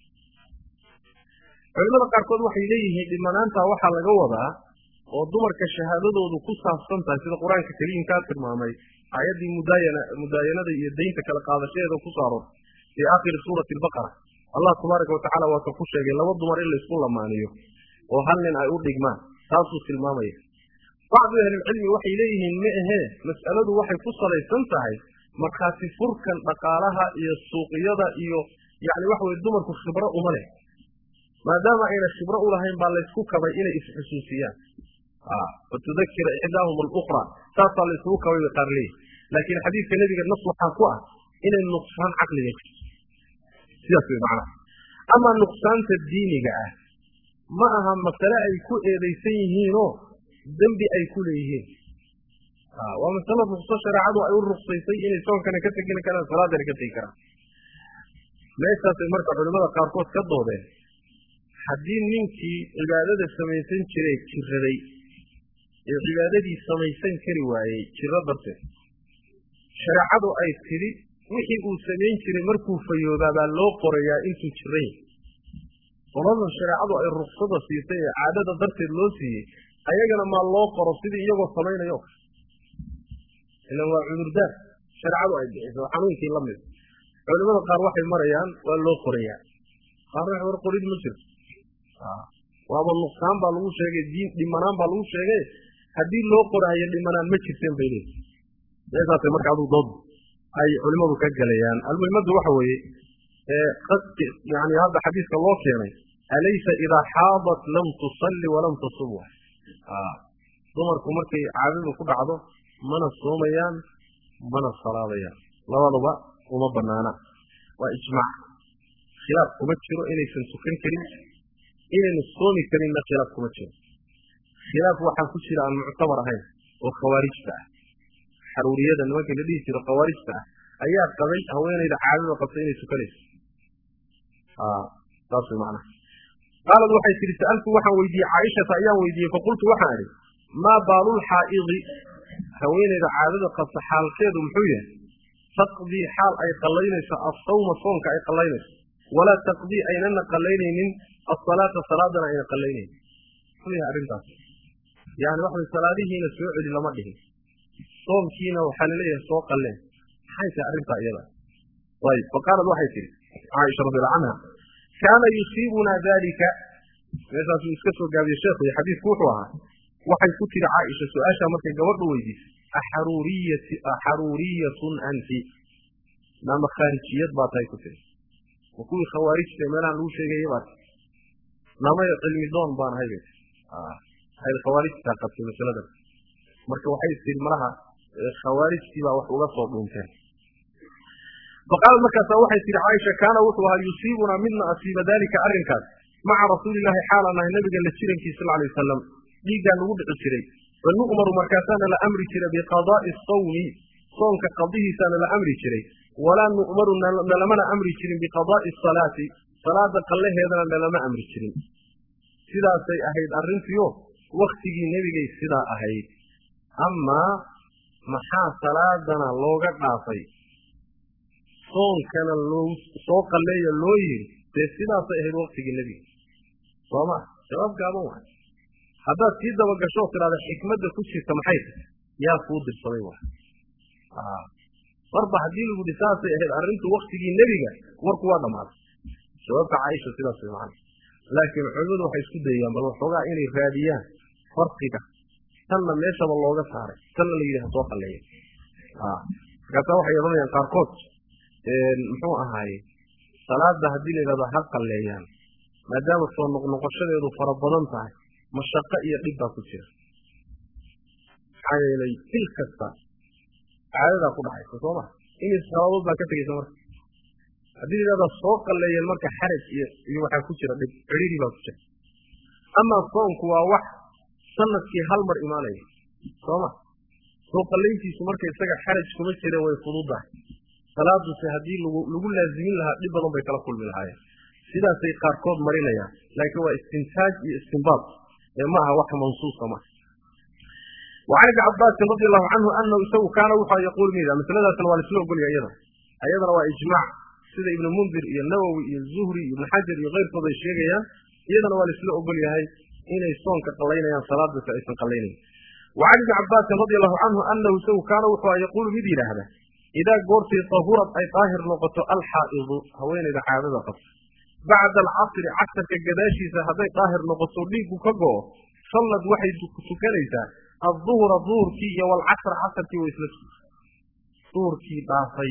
culimada qaarkood waxay leeyihiin dhimanaantaa waxaa laga wadaa oo dumarka shahaadadoodu ku saabsan tahay sida qur-aanka kariimkaa tilmaamay aayaddii mudaayanada iyo daynta kala qaadashadeeda ku saaroon fii aakhiri suurati albaqara allah tabaaraka watacaala waa ka ku sheegay laba dumar in laysku lamaaniyo oo hal nin ay u dhigmaan taasuu tilmaamaya bacdu ahlilcilmi waxay leeyihiin ma ahee mas'aladu waxay ku salaysan tahay markhaati furkan dhaqaalaha iyo suuqyada iyo yacni waxa weye dumarku khibro uma leh maadaama ayna khibro u lahayn baa laysku kabay inay isxusuusiyaan fatudakira ixdaahum alukra saasaa laysugu kabay bay qaar leeyihin laakiin xadiidka nebiga nas waxaa ku ah inay nuqsaan caqliga jirto sidaas way macnaha amaa nuqsaanta diiniga ah ma aha masale ay ku eedaysan yihiinoo dembi ay ku leeyihiin waa masalo rukso shareecadu ay u ruksaysay inay soonkana ka tegin karaan salaadana ka tegi karaan meeshaasay marka culimmada qaarkood ka doodeen haddii ninkii cibaadada samaysan jiray jiraday ee cibaadadii samaysan kari waayey jiro darteed shareecadu ay tidhi wixii uu samayn jiray markuu fayoobaa baa loo qorayaa intuu jiran yahay qoladan shareecadu ay ruksada siisay ee caadada darteed loo siiyey ayagana maa loo qoro sidii iyagoo samaynayo ilan waa cudurdaar shareecadu ay bixiso xanuunkii la mid culimada qaar waxay marayaan waa loo qorayaa qaar wax war qorid ma jirto waaba nuqsaan baa lagu sheegay diin dhimanaan baa lagu sheegay haddii loo qoraayo dhimanaan ma jirteen bay leeyihin meesaasay marka aduu dood ay culimadu ka galayaan almuhimadu waxa weeye yani hadda xadiiska loo keenay alaysa idaa xaadat lam tusalli walam tasum dumarku markay caadadu ku dhacdo mana soomayaan mana salaadayaan labaduba uma banaana waa ijmaac khilaaf kuma jiro inaysan tukan karin inaynu soomi karinna khilaaf kuma jiro khilaaf waxaa ku jira aan muctabar ahayn oo khawaarijta ah xaruuriyada nimanka la dhihi jiro khawaarijta ah ayaa qabay haweenayda caadada qabtay inay tukanayso saas way macnaha qaalad waxay tihi sa'altu waxaan weydiiyey caaishata ayaan weydiiyey faqultu waxaan idhi maa baalulxaa'idi haweenayda caadada qabta xaalkeedu muxuu yahay taqdii xaal ay qallaynayso assawma soonka ay qallaynayso walaa taqdii aynana qallaynaynin asalaata salaadana ayna qallaynaynin muxuu yahay arrintaas yani waxay salaadihiina soo celi lama dhihin soomkiina waxaa laleeyahay soo qalleen maxay tahay arrintaa iyada ayib faqaalad waxay tihi caaisha radiallahu canha kaana yusiibunaa dalika meeshaasuu iska soo gaabiyey sheekhu iyo xadiidku wuxuu ahaa waxay ku tihi caaisha su-aashaa markay gabadhu weydiisay axaruuriyatun anti naama khaarijiyad baa tahay ku tihi ma kuwii khawaarijta meelahan lagu sheegaya baa tihi namaya cilmi doon baan ahay bay tihi khawaarijtaa qabtay masaladan marka waxay tihi malaha khawaarijtii baa wax uga soo dhuunteen faqaalad markaasaa waxay tihi caaisha kaana wuxuu ahaa yusiibunaa midna asiiba daalika arrinkaas maca rasuulilaahi xaalaan ahay nabiga la jirankiisa sal alay wasalam dhiiggaa lagu dhici jiray fanu'maru markaasaana la amri jiray biqadaa'i sawmi soonka qadihiisaana la amri jiray walaa nu'maru nalamana amri jirin biqadaa'i asalaati salaada qallaheedana nalama amri jirin sidaasay ahayd arrintiio waktigii nebigay sidaa ahayd amaa maxaa salaadana looga dhaafay soonkana soo qalleeya loo yiri dee sidaasay ahayd waktigii nebiga sooma jawaab gaaban waay haddaad sii dabagasho tidhahda xikmadda ku jirta maxay tahay yaa kuu dirsaday waay marba haddii lagu dhi saasay ahayd arrintu waktigii nebiga warku waa dhammaaday jawaabta caaisha sidaas way macana laakiin culimadu waxay isku dayayaan bal waxoogaa inay raadiyaan farqiga tanna meeshaba looga saaray tanna la yidhi ha soo qalleeya markaasaa waxay odhanayaan qaarkood muxuu ahaaye salaada haddii la yidhahdo ha qalleeyaan maadaama soo noqnoqoshadeedu fara badan tahay mashaqo iyo dhib baa ku jira maxaa yeelay bil kasta caadadaa ku dhacaysa soo ma imis salaadood baa ka tegaysa marka haddii la yidhahdo soo qalleeyeen marka xaraj iyo waxaa ku jira dhib cidhiri baa ku jira أما الصوم كوا واحد سنة في هالمر إيمانية صوما سوق الليتي سمرك يستجع حرج كمسيرة ويفضوضها ثلاثة سهدين لقول لازمين لها لبضن بيكلا كل من الحياة سيدا سيقار كود مرينيا لكن هو استنتاج استنباط معها واحد منصوص معه. وعن ابن عباس رضي الله عنه أنه يسوي كان وحى يقول ماذا مثل هذا سنوال السلوء قل أيضا هو إجماع سيدا ابن المنذر النووي الزهري ابن حجر غير فضي الشيء أيضا هو السلوء قل إن يسون كقلينا يا صلاة بسعيس قلينا. وعن ابن عباس رضي الله عنه أنه يسوي كان وحى يقول مذي هذا إذا قلت طهورة أي طاهر نقطة الحائض هوين إذا حاضر قط بعد العصر عصر كجداشي هذا طاهر نقطة ليك وكجو صلت واحد سكريتا الظهر ظهر كي والعصر عصر كي ويسلس ظهر كي ضعفي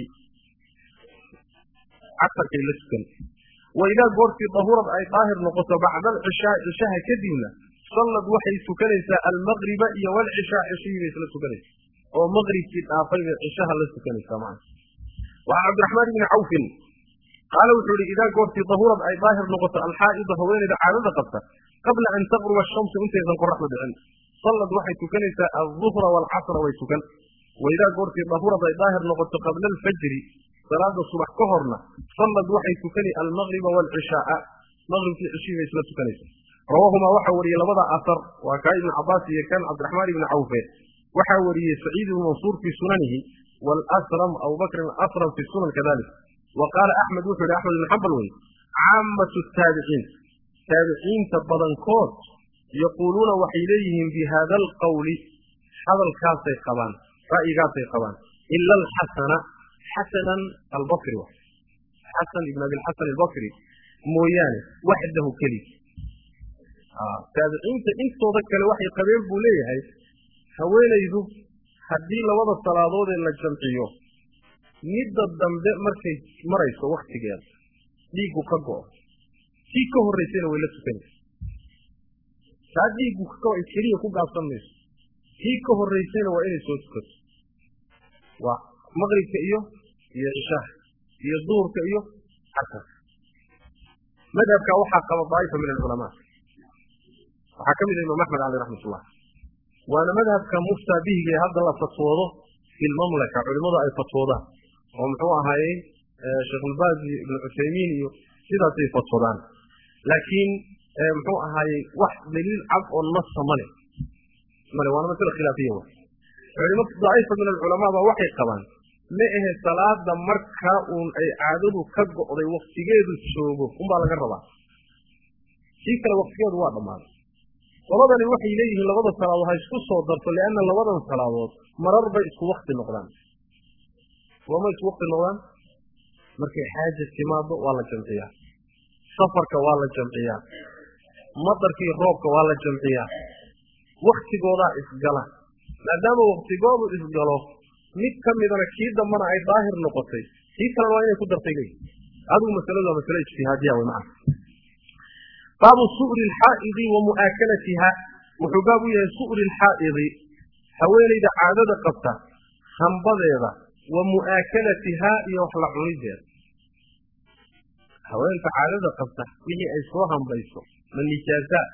عصر كي لسكن وإذا قلت طهورة أي طاهر نقطة بعد العشاء كدينا صلت واحد سكريتا المغرب والعشاء عشي ويسلس سكريتا ومغرب كي ضعفي العشاء لسكريتا معه. وعن عبد الرحمن بن عوف قال وحولي إذا قلت طهورة أي ظاهر نقطة الحائض هوين إذا عارضة قبطة قبل أن تغرب الشمس وانت إذا نقول رحمة العلم صلت وحي تكنت الظهر والعصر ويتكن. وإذا قلت طهورة أي ظاهر نقطة قبل الفجر صلاة الصبح كهرنا صلت وحي تكني المغرب والعشاء مغرب في عشية إسلا تكنت. رواهما وحوري لبضع أثر وكاي بن عباس كان عبد الرحمن بن عوف وحوري سعيد بن منصور في سننه والأسرم أو بكر الأسرم في السنن كذلك. وقال أحمد وحر أحمد بن حنبل عامة التابعين تابعين تبضنكوت يقولون وحيليهم بهذا القول هذا الكاسي قبان رأي كاسي قبان إلا الحسن حسنا البصري حسن ابن أبي الحسن البصري موياني وحده كلي تابعين انت تذكر وحي قبيل بوليه هوين يذوب حدي لوضع الصلاة إلا الجمعية نيد الدمد مريس وقت جال ليجو كجو في كهر رسالة ولا سكين سادي جو كجو إشريه كوجا صنّيس في كهر رسالة وإني سوسكت ومغرب كأيو يعشاه يدور كأيو حتى ماذا كأوحى قبل ضعيفة من العلماء وحكم الإمام أحمد عليه رحمة الله وأنا مذهب كمفتى به هذا الله فتوضه في المملكة علماء أي فتوضه ومحوها هاي شيخ البازي ابن عثيمين سيدا في فتوضان لكن محوها هاي واحد دليل عبء النص مالي وانا مثل خلافية علماء ضعيفة من العلماء وحي قبان لإه الصلاة دمركها أي عادده كبقضي وقت جيد الشوقه هم على قربا شيء كلا وقت جيد واحد مالي ولذا الوحي إليه لغضى الصلاة وهي اسكسه ودرته لأن لغضى الصلاة مرر بإسكو وقت النقران وما اسكو وقت النقران مركي حاجة استماده ولا جمعية سفرك ولا جمعية مطرك روبك ولا جمعية وقت قوضاء إسقاله لأدام وقت قوضاء إسقاله ميت كم إذا نكيد دمنا أي ظاهر نقطي هي كلا وين يكون درتيني هذا مسألة اجتهادية ومعه. باب سؤر الحائض ومؤاكلتها وحباب سؤر الحائض حوالي إذا عادة قبطة خنبضيضة ومؤاكلتها يوحل عنيدها حوالي عادة قبطة وهي أيسوها بيسو من نجازات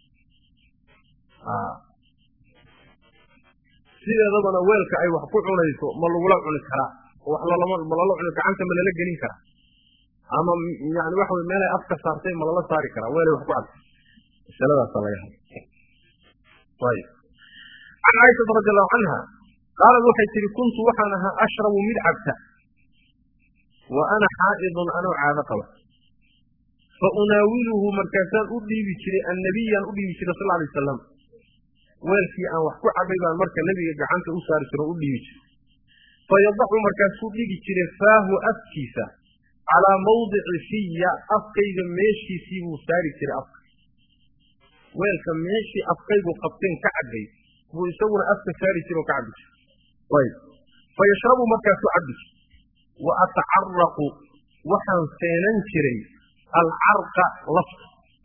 سيدة ضبنا ويلك أي وحكو عنيسو ملولا عنيسها وحلا ملولا عنيسها عنك مللا جنينك أما يعني واحد ما لا أفكر صارتين ما الله صار كرا ولا يحكوا عنه السلام عليكم. طيب عن عائشة رضي الله عنها قالت وحيت كنت وحنها أشرب ملعبة وأنا حائض أنا عانقة فأناوله مركزان أدلي بشري النبي أدلي بشري صلى الله عليه وسلم والفي أن وحكوا عبيبا المركز النبي جعلت أسار شري أدلي بشري فيضع مركز أدلي بشري فاه أفكيسة على موضع فيا أفقيد ماشي في مساري كرا أفق ويلكم ماشي أفقيد وقبتين كعبي ويسوون أفق ساري كرا كعبي طيب فيشرب مركز عبي وأتعرق وحن سيننشري العرق لفظ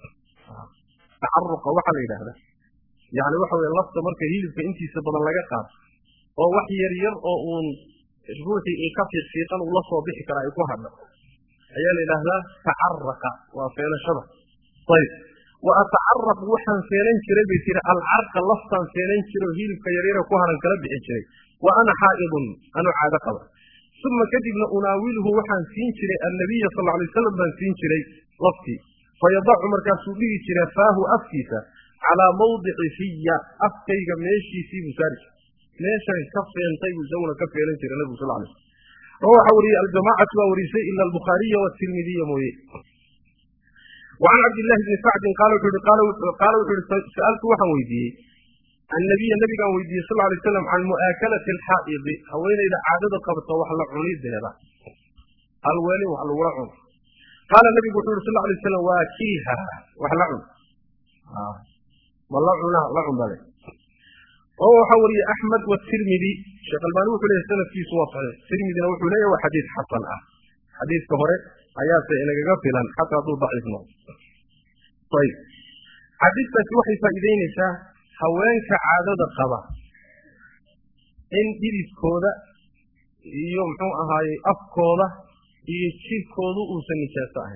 تعرق وحن إلى هذا يعني وحوي اللفظ مركز هيلف انتي سبب اللقاء ووحي يرير روحي إيكافي الشيطان والله صوبيح كرا يكون هذا أيال إلهنا تعرق وفعل شبه طيب وأتعرف وحن سينين شري بيتر العرق لفتان سينين شري وهيل كيريرا كوهران كلب شري وأنا حائض أنا عادة قبر ثم كتبنا أناوله وحن سين شري النبي صلى الله عليه وسلم بن سين شري لفتي فيضع مركز به شري فاه أفتيسا على موضع فيا أفتيك ماشي في مسارش ماشي كف ينتهي الزونة كف ينتهي النبي صلى الله عليه وسلم روح وري الجماعة ووريسي إلا البخاري والترمذي مويه وعن عبد الله بن سعد قال سألت وحن ويدي النبي كان ويدي صلى الله عليه وسلم عن مؤاكلة الحائض هوين إذا عادت قبط وحلا عنيد هذا الوالي وحلا ورعون قال النبي صلى الله عليه وسلم واكيها وحلا عن والله لعن ذلك وهو حوري أحمد والترمذي شيخ الباني وحلا يستند في صواب الترمذي وحلا وحديث حسن حديث كهري آيات إنك قفلا حتى ضد ضعيف نوع طيب حديث وحي فإذين شاه هوانك عادة القضاء إن إذي كودا يوم هاي أفكودا يشير كودا أوسني شاساه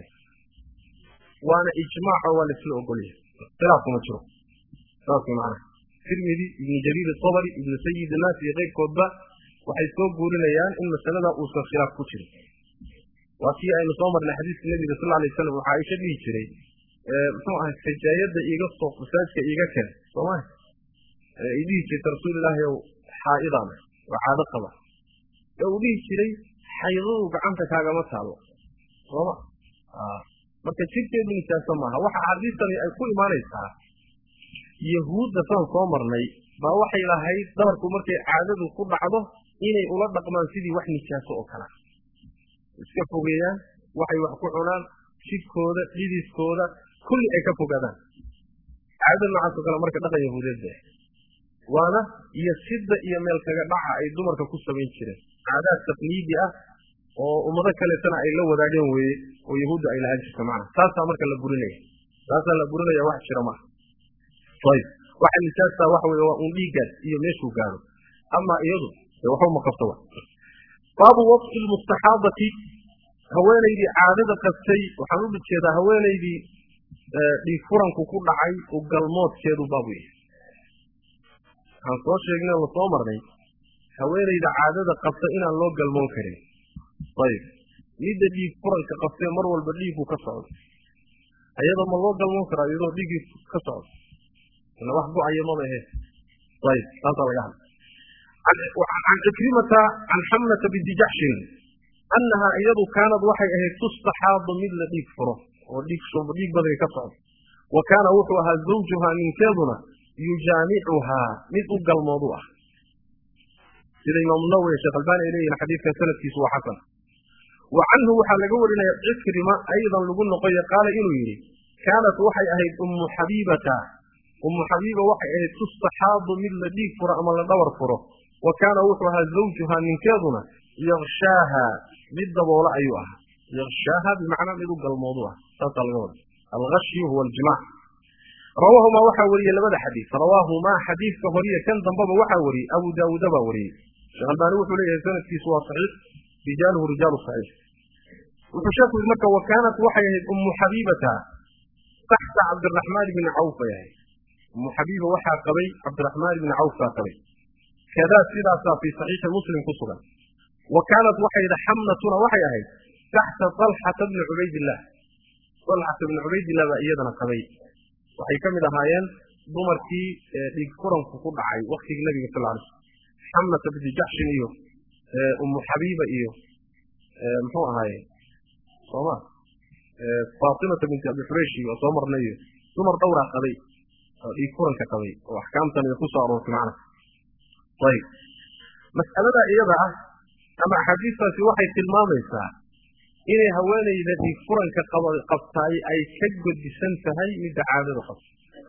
وانا إجماع أول سلوء قوليه ثلاثة مجروح ثلاثة معنا ترمذي ابن جرير الطبري ابن سيد الناس غير كودا وحيث قولنا يان إن مسألة أوسن خلاف كتري وفي أي مصامر لحديث النبي صلى الله عليه وسلم وعائشة به شري مصنوعها السجايات إيقا الصوف مساجك إيقا كان صماه إليه رسول الله حائضا وعادة قضاء إليه شري حيضوه بعنتك هذا مطالع صماه marka jirkeedu intaasamaha waxa xadiisani ay ku iimaanaysaa yahuudda soo marnay ba waxay lahayd dabarku markay caadadu ku dhacdo inay ula dhaqmaan sidii wax nijaaso oo kala iska fogeeyaan waxay wax ku cunaan jidkooda dhidiskooda kulli ay ka fogaadaan caadada noocaas oo kale marka dhaqan yahuudeed waana iyo sidda iyo meel kaga dhaca ay dumarka ku sameyn jireen caadaad taqliidi ah oo ummado kale tan ay la wadaageen weeye oo yahuudda ay lahayn jirta macna taasa marka la burinaya wax jira ma tayib waxa nijaasta waxa weeye waa dhiigaas iyo meeshuu gaaro ama iyadu waxa ma qabto baabu waqti mustahaadati haweenaydii caadada qabtay waxaan u jeedaa haweenaydii dhiig furanku ku dhacay oo galmoodkeedu baabu yahay aan soo sheegnay oo soo marnay haweenayda caadada qabtay inaan loo galmoon karin طيب midda dhiig furanka qabtay mar walba dhiigu ka socdo ayada ma loo galmoon karaa iyadoo dhiigi ka socdo ina wax go'aya ma lehe طيب taas laga hadlay عن عكرمة عن حملة بنت جحش أنها أيضا كانت وحي تستحاض مثل ديك فره وديك شرب ديك بدر كسر وكان وحوها زوجها من كذنا يجامعها مثل الموضوع إذا إمام النووي شيخ الباني إليه الحديث كسنة في سوى حسن وعنه وحال قولنا عكرمة أيضا لقلنا قال إنه كانت وحي أهيد أم حبيبة وحي أهيد تستحاض مثل ديك فره أما لدور فره وكان وحوها زوجها من كذنا يغشاها بالضبولة أيها يغشاها بمعنى يدق الموضوع الغشي هو الجماع رواه ما وحوري لماذا حديث رواه ما حديث كهورية كان ضمبه وحوري أبو داود باوري شغل بانوح ليه سنة في سوى صحيح رجاله رجال صحيح وتشاف المكة وكانت وحي أم حبيبة تحت عبد الرحمن بن عوف يعني أم حبيبة وحى قبي عبد الرحمن بن عوف قبي كذا سيدة في صحيح مسلم قصرا وكانت وحي حملة وحي تحت طلحة بن عبيد الله طلحة بن عبيد الله أيضا قبي وحي كمل هايان دمرتي يذكرهم فقود عي وقت النبي صلى الله عليه وسلم حملة بن جحش إيوه أم حبيبة إيوه محوها هاي صوما فاطمة بنت أبي فريشي وصومر نيو صومر دورة قبي يذكرهم كقبي وأحكام يقص عروس معنا طيب مسألة إيضا أما حديثة في وحي الماضي إني هواني الذي فرن كقبطاي أي كجد بسنتهي مدى عادة خص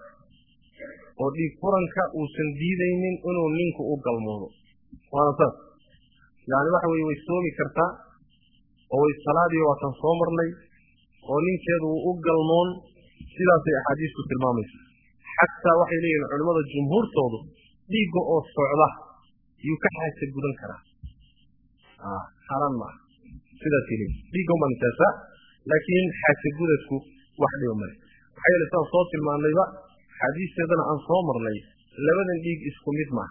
ودي فرن كأوسنديدين إنه منك أوقع الموضوع وانا صار يعني واحد ويسومي كرتا ويصلاة وتنصومر لي ونين كذو أوقع المون سلاسة أحاديث في الماضي حتى وحي لي علماء الجمهور صوضوا ديقوا أو الصعبة يكحها يسجدون كرا حرام ما سلاسة لي ديقوا من تسا لكن حاسبودتكو واحد يومين حيل صوت المعنى حديث هذا عن صامرني لبدا ديك اسكو ميد ما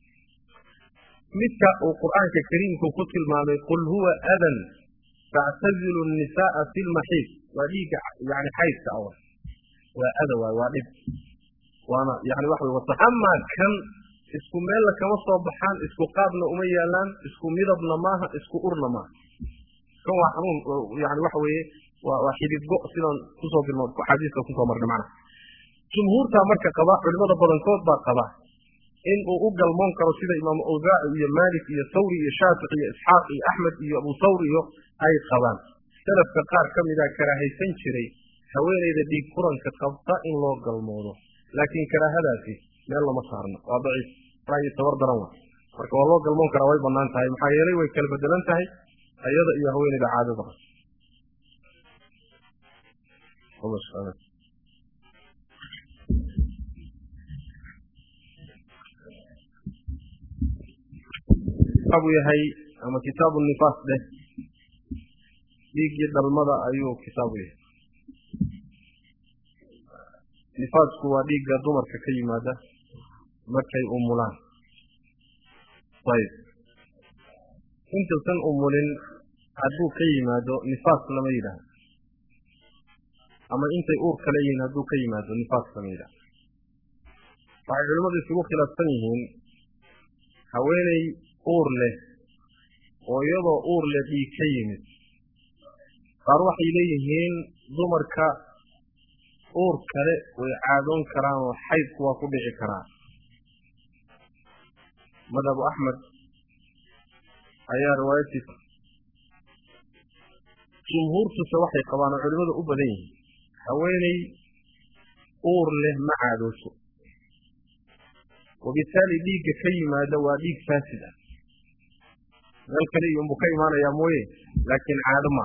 متى القرآن الكريم كتب المعنى قل هو أذن فاعتزلوا النساء في المحيط وديك يعني حيث أول وأذى ووالد وانا يعني واحد وتحمى كان اسكو ميلا كما صبحان اسكو قابنا أمية لان اسكو ميضبنا ماها اسكو أرنا ماها كان وحنون يعني واحد وحيد الجو سيدان كسو في الموت حديث كسو مرنا معنا جمهور تامرك قضاء علماء بدنكود با قضاء إن أوجد المنكر سيد إمام أوزاعي يا مالك يا ثوري يا شافعي يا إسحاق يا أحمد يا أبو ثوري أي قضاء سلف كقار كم إذا كراهي سنشري حوالي إذا دي قرن كتخبطا إن لوج الموضوع لكن كراهة فيه ما الله ما صارنا وضعيف رأي التور دروا marka waa loo galmoon karaa way banaan tahay maxaa yeelay way kala bedelan tahay ayada iyo haweeneyda caadada abu yahay ama kitaabu nifaas leh dhiigii dhalmada ayuu kitaabu yahay nifaasku waa dhiigga dumarka ka yimaada markay umulaan طيب انت سن امولين haduu ka yimaado nifaas lama yiraahdo ama intay uur kale yihiin haduu ka yimaado nifaas lama yiraahdo waxay culimadu isugu khilaafsan yihiin haweeney uur leh oo iyadoo uur leh dhiig ka yimid qaar waxay leeyihiin dumarka uur kale way caadoon karaan oo xaydku waa ku dhici karaa مذهب أحمد أيها روايتي جمهور تسوحي قوانا علماء أبدين حوالي أور له مع دوسه وبالتالي ديك كيما دوا ديك فاسدة ذلك لي ينبقي معنا يا موي لكن عادما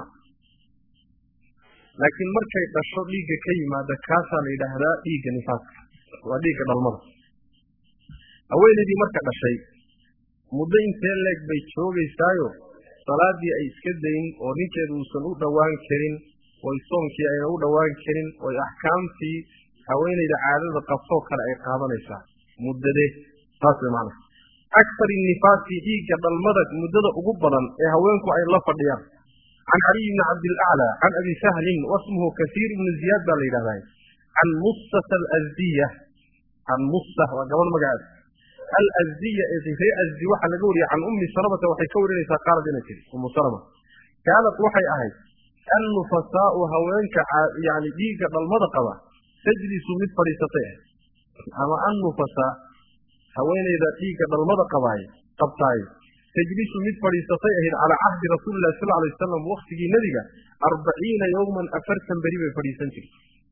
لكن مركي تشرب ديك كيما دكاسا لدهدا ديك نفاق وديك بالمرض أولي دي مركب الشيء مدين تلك بيتشوغي سايو صلاة دي أي سكدين ونكد وصنو دوان كرين ويصون كي أي دوان كرين ويحكام في أولي دي عالد قصوك العقابة نيسا مدده فاصل معنا أكثر النفاس في ديك بالمدد مدده أقبضا هوينكو أي الله فرديان عن علي بن عبد الأعلى عن أبي سهل واسمه كثير من زياد بالإلهي عن مصة الأزدية عن مصة وقبل مقعد الأزدية هي أزدي واحد نقول عن أم سلمة وحي كوري ليس قارة دينتي أم سلمة كانت وحي أهيد النفساء هوانك يعني ديك بالمدقبة تجلس من فريستين أما النفساء هوان إذا ديك بالمدقبة قبطاي تجلس من فريستين على عهد رسول الله صلى الله عليه وسلم وقت نبيك 40 يوما أفرسا بريبا فريستين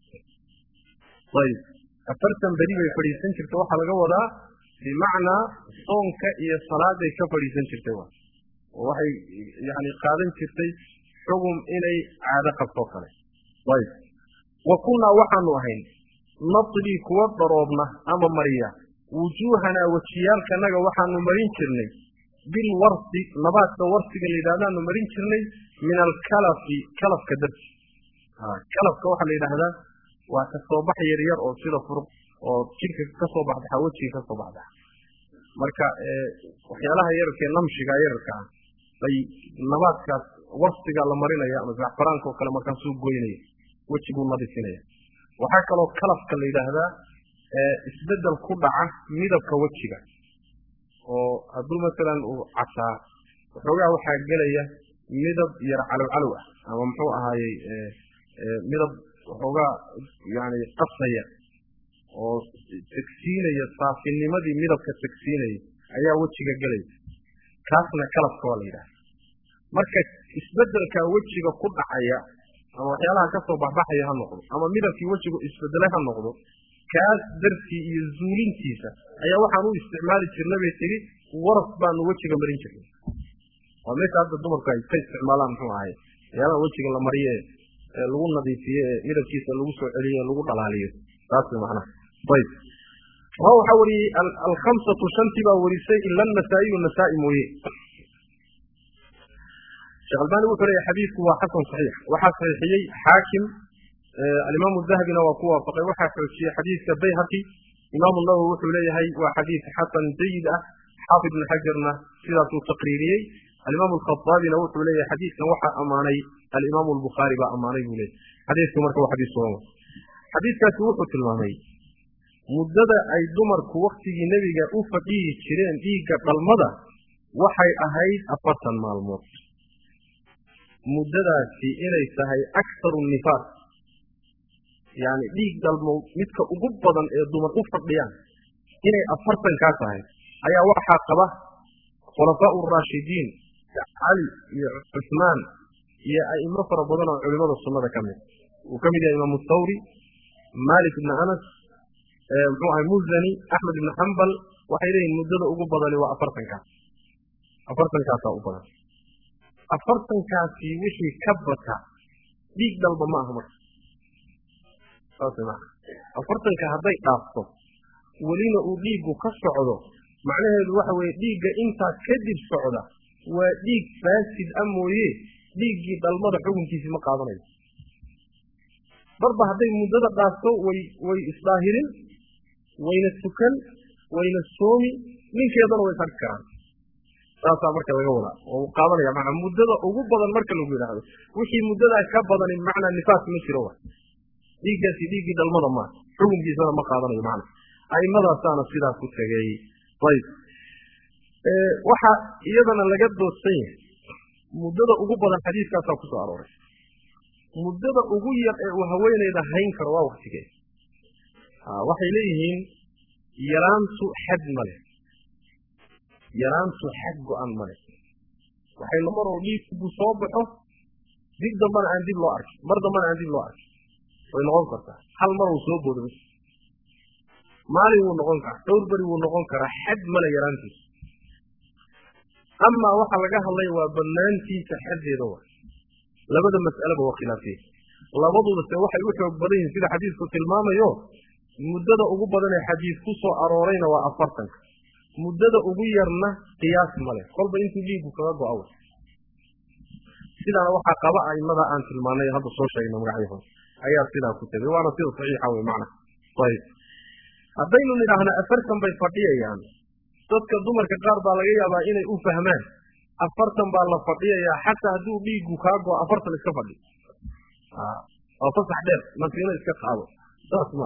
طيب أفرسا بريبا فريستين توحى لقوة بمعنى صونك إيا الصلاة كفريسان شرتوا ووحي يعني قادم شرتي حكم إلي عادة قبطوكنا طيب وكنا وحن وحين نطلي كواب ضرابنا أما مريا وجوهنا وشيالك نجا وحن نمرين شرني بالورث نبات الورث اللي دانا نمرين شرني من الكلف كلف كدرس كلف كوحل إلى هذا وتصبح يريار أو صير فرق oo jirka ka soo baxda xawaaji ka soo baxda marka waxyaalaha yarka lamshiga yarka ay nabaadkaas waqtiga la marinaya ama zaafaraanka oo kale marka soo gooynaya wajigu nadiifinaya waxa kale oo kalafka la yiraahdaa isbedel ku dhaca midabka wajiga oo haduu mesela uu casaa waxoogaa waxa galaya midab yar calaw ama muxuu ahaayay midab waxoogaa yani qasaya oo tagsiinaya saafinnimadii midabka tagsiinaya ayaa wajiga galay kaasna kalafka waa la yiraahdaa marka isbedelka wajiga ku dhacaya ama waxyaalaha ka soo baxaya ha noqdo ama midabkii wajigu isbedelay ha noqdo kaas dartii iyo zuulintiisa ayaa waxaan u isticmaali jirnay tiri waraf baan wajiga marin jirnay oo meesha hadda dumarku ay ka isticmaalaan muxuu ahay yaala wajiga la mariyo lagu nadiifiyo midabkiisa lagu soo celiyo lagu dhalaaliyo taas macna طيب هو حوري الخمسة شنتبا ورثي إلا النسائي والنسائي مويه شيخ الباني وكره حديث هو حسن صحيح وحسن صحيح حاكم الإمام الذهبي وقوة فقد وحى في حديث البيهقي إمام النووي وحول ليه وحديث حسن جيد حافظ بن حجرنا سيرة تقريري الإمام الخطابي وحول ليه حديث وحى أماني الإمام البخاري بأماني له حديث مركب وحديث صوم حديث كاتوحة المامي مدد أي دمر كوقت النبي أوفقي شرين إيجا بالمدى وحي أهيد أفرطا مع الموت مدد في إليس هي أكثر النفاق يعني ديك دالموت مثل أقبضا دمر أوفقيان إني أفرطا كاسهي أي وحا قبه خلفاء الراشدين علي عثمان يا أئمة ربنا علماء السنة كامل وكم يا إمام الثوري مالك بن أنس مزني أحمد بن حنبل وحيرين مدد أقبضا لوا أفرطا كاسا أقبضا أفرطا كاسي وشي كبتا ديك دالبا معهم أفرطا كهدي أفضل ولينا أديك كالسعودة معناه الوحوة ديك إنت كذب سعودة وديك فاسد أموي ديك دالمضى حكم كيسي مقاضنين برضه هدي مدد أفضل وإصلاهرين وين السكن وين الصومي من كيضان ويسكران تاسع مركز الأولى وقاضنا يا معنى مدد أقبضا المركز الأولى وشي مدد كبضا معنى النفاس مشروع ديك دالمضى ما حكم كيسي مقاضنين معنى أي ماذا سانا سيدا كتغي طيب waxa iyadana laga doostay muddada ugu badan xadiiskaas ku soo arooray muddada ugu yar ee uu haweeneyda hayn karo waa waqtigee waxay leeyihiin yaraantu xad male yaraantu xad go'an male waxay maroo dhiigku soo baxo dig dambana aan dib loo arkin mar dambana aan dib loo arkin way noqon kartaa hal mar uu soo boodo maalin uu noqon karaa dhowr bari uu noqon karaa xad male yaraantiisa أما وحا لغا هلاي وبنانتي تحديده لبدا مسألة هو خلافيه لبدو بس waxa uu xoog badan yahay sida xadiisku tilmaamayo muddada ugu badan ee xadiisku soo aroorayna waa 40 muddada ugu yarna qiyaas male kolba intuu liigu kaga go'aw sidana waxa qaba aymada aan tilmaanay hadda soo sheegnay magacyada ayaa sidaa ku tagay waana sida saxiixa way macna tayib hadaynu nidhaahna 40 bay fadhiyayaan dadka dumarka qaar baa laga yaabaa inay u fahmaan 40 baa la fadhiyaa xataa haduu dhiigu ka go'o 40 iska fadhi oo fasax dheer markiina iska qaado saasma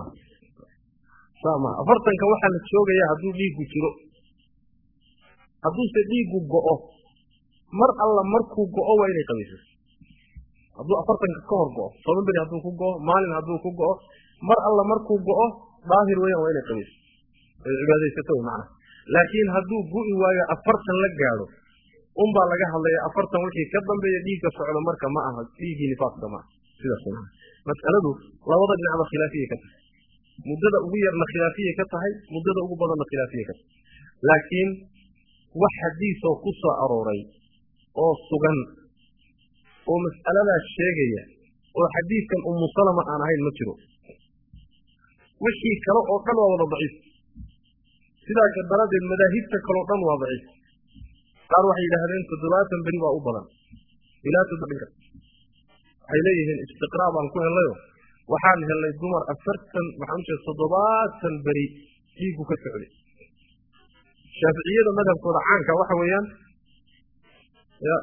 40 ka waxa la joogayaa haduu dhiigu jiro haduu se dhiigu go'o mar alla markuu go'o waa inay qabiso haduu 40 ka hor go'o toban bari haduu ku go'o maalin haduu ku go'o mar alla markuu go'o daahir weeyaan waa inay qabiso cibaadaysato macna laakiin haduu go'i waayo 40 la gaaro baa laga hadlaya 40 wixii ka dambeeya dhiigga socdo marka ma aha dhiigii nifaaqka ma sida sunnah mas'aladu labada dhinac khilaafiye ka tahay muddada ugu yarna khilaafiye ka tahay muddada ugu badanna khilaafiye ka tahay laakiin wax xadiis oo ku soo arooray oo sugan oo mas'alada sheegaya oo xadiiskan salama aan ahayn ma jiro wixii kale oo dhan waa wada daciif sidaa ka daradeed madaahibta kale oo dhan waa daciif qaar waxay yiraahdeen 7 bari waa u badan ilaa 7 bari waxay leeyihiin istiqraa baan ku helayo waxaan helay dumar 40 waxaan jeedaa 7 bari dhiigu ka socday shaafiiciyada madhabkooda caanka waxa weeyaan ya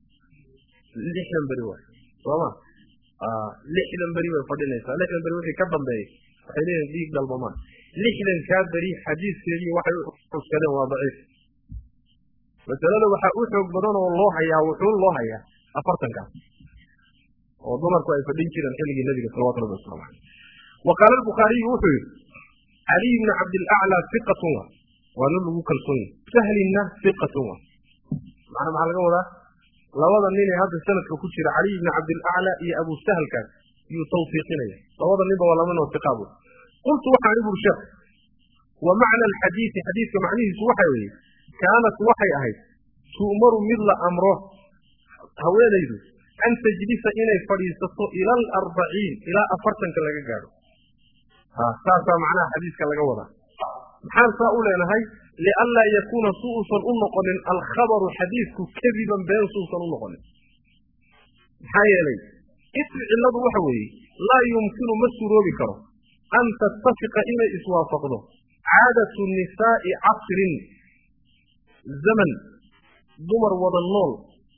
6 bari waa sooma 6 bari way fadhinaysaa 6 bari wixii ka dambeeyay waxay leeyihiin dhiig dalba ma 6 ka bari xadiiskeedii waxay u xuskadeen waa daciif مثلا waxa uu xoog badan oo loo hayaa wuxuu loo hayaa 40 ka oo dumarku ay fadhin jireen xilligii nabiga sallallahu alayhi wasallam وقال البخاري وحي علي بن عبد الاعلى ثقة ونلو كلسون سهلنا ثقة معنا مع الجوده لوada nin ee hadda sanadka ku jira علي بن عبد الاعلى iyo Abu Sahl kan iyo tawfiiqinaya lawada nin wala man oo tiqaabo قلت وحي ابو الشيخ ومعنى الحديث حديث معنيه وحي كانت وحي أهيد تؤمر مثل أمره هواليد أن تجلس إلى فريسته إلى 40 إلى 40 كلا جارو ساسا معناه حديث كلا جوده محال سأقول أنا هاي لألا يكون سوء النقل الخبر حديث كذبا بين سوء النقل حيالي اسم الله وحوي laa yumkinu ma suuroobi karo an tattafiqa inay iswaafaqdo caadatu nisaa'i casrin zaman dumar wada nool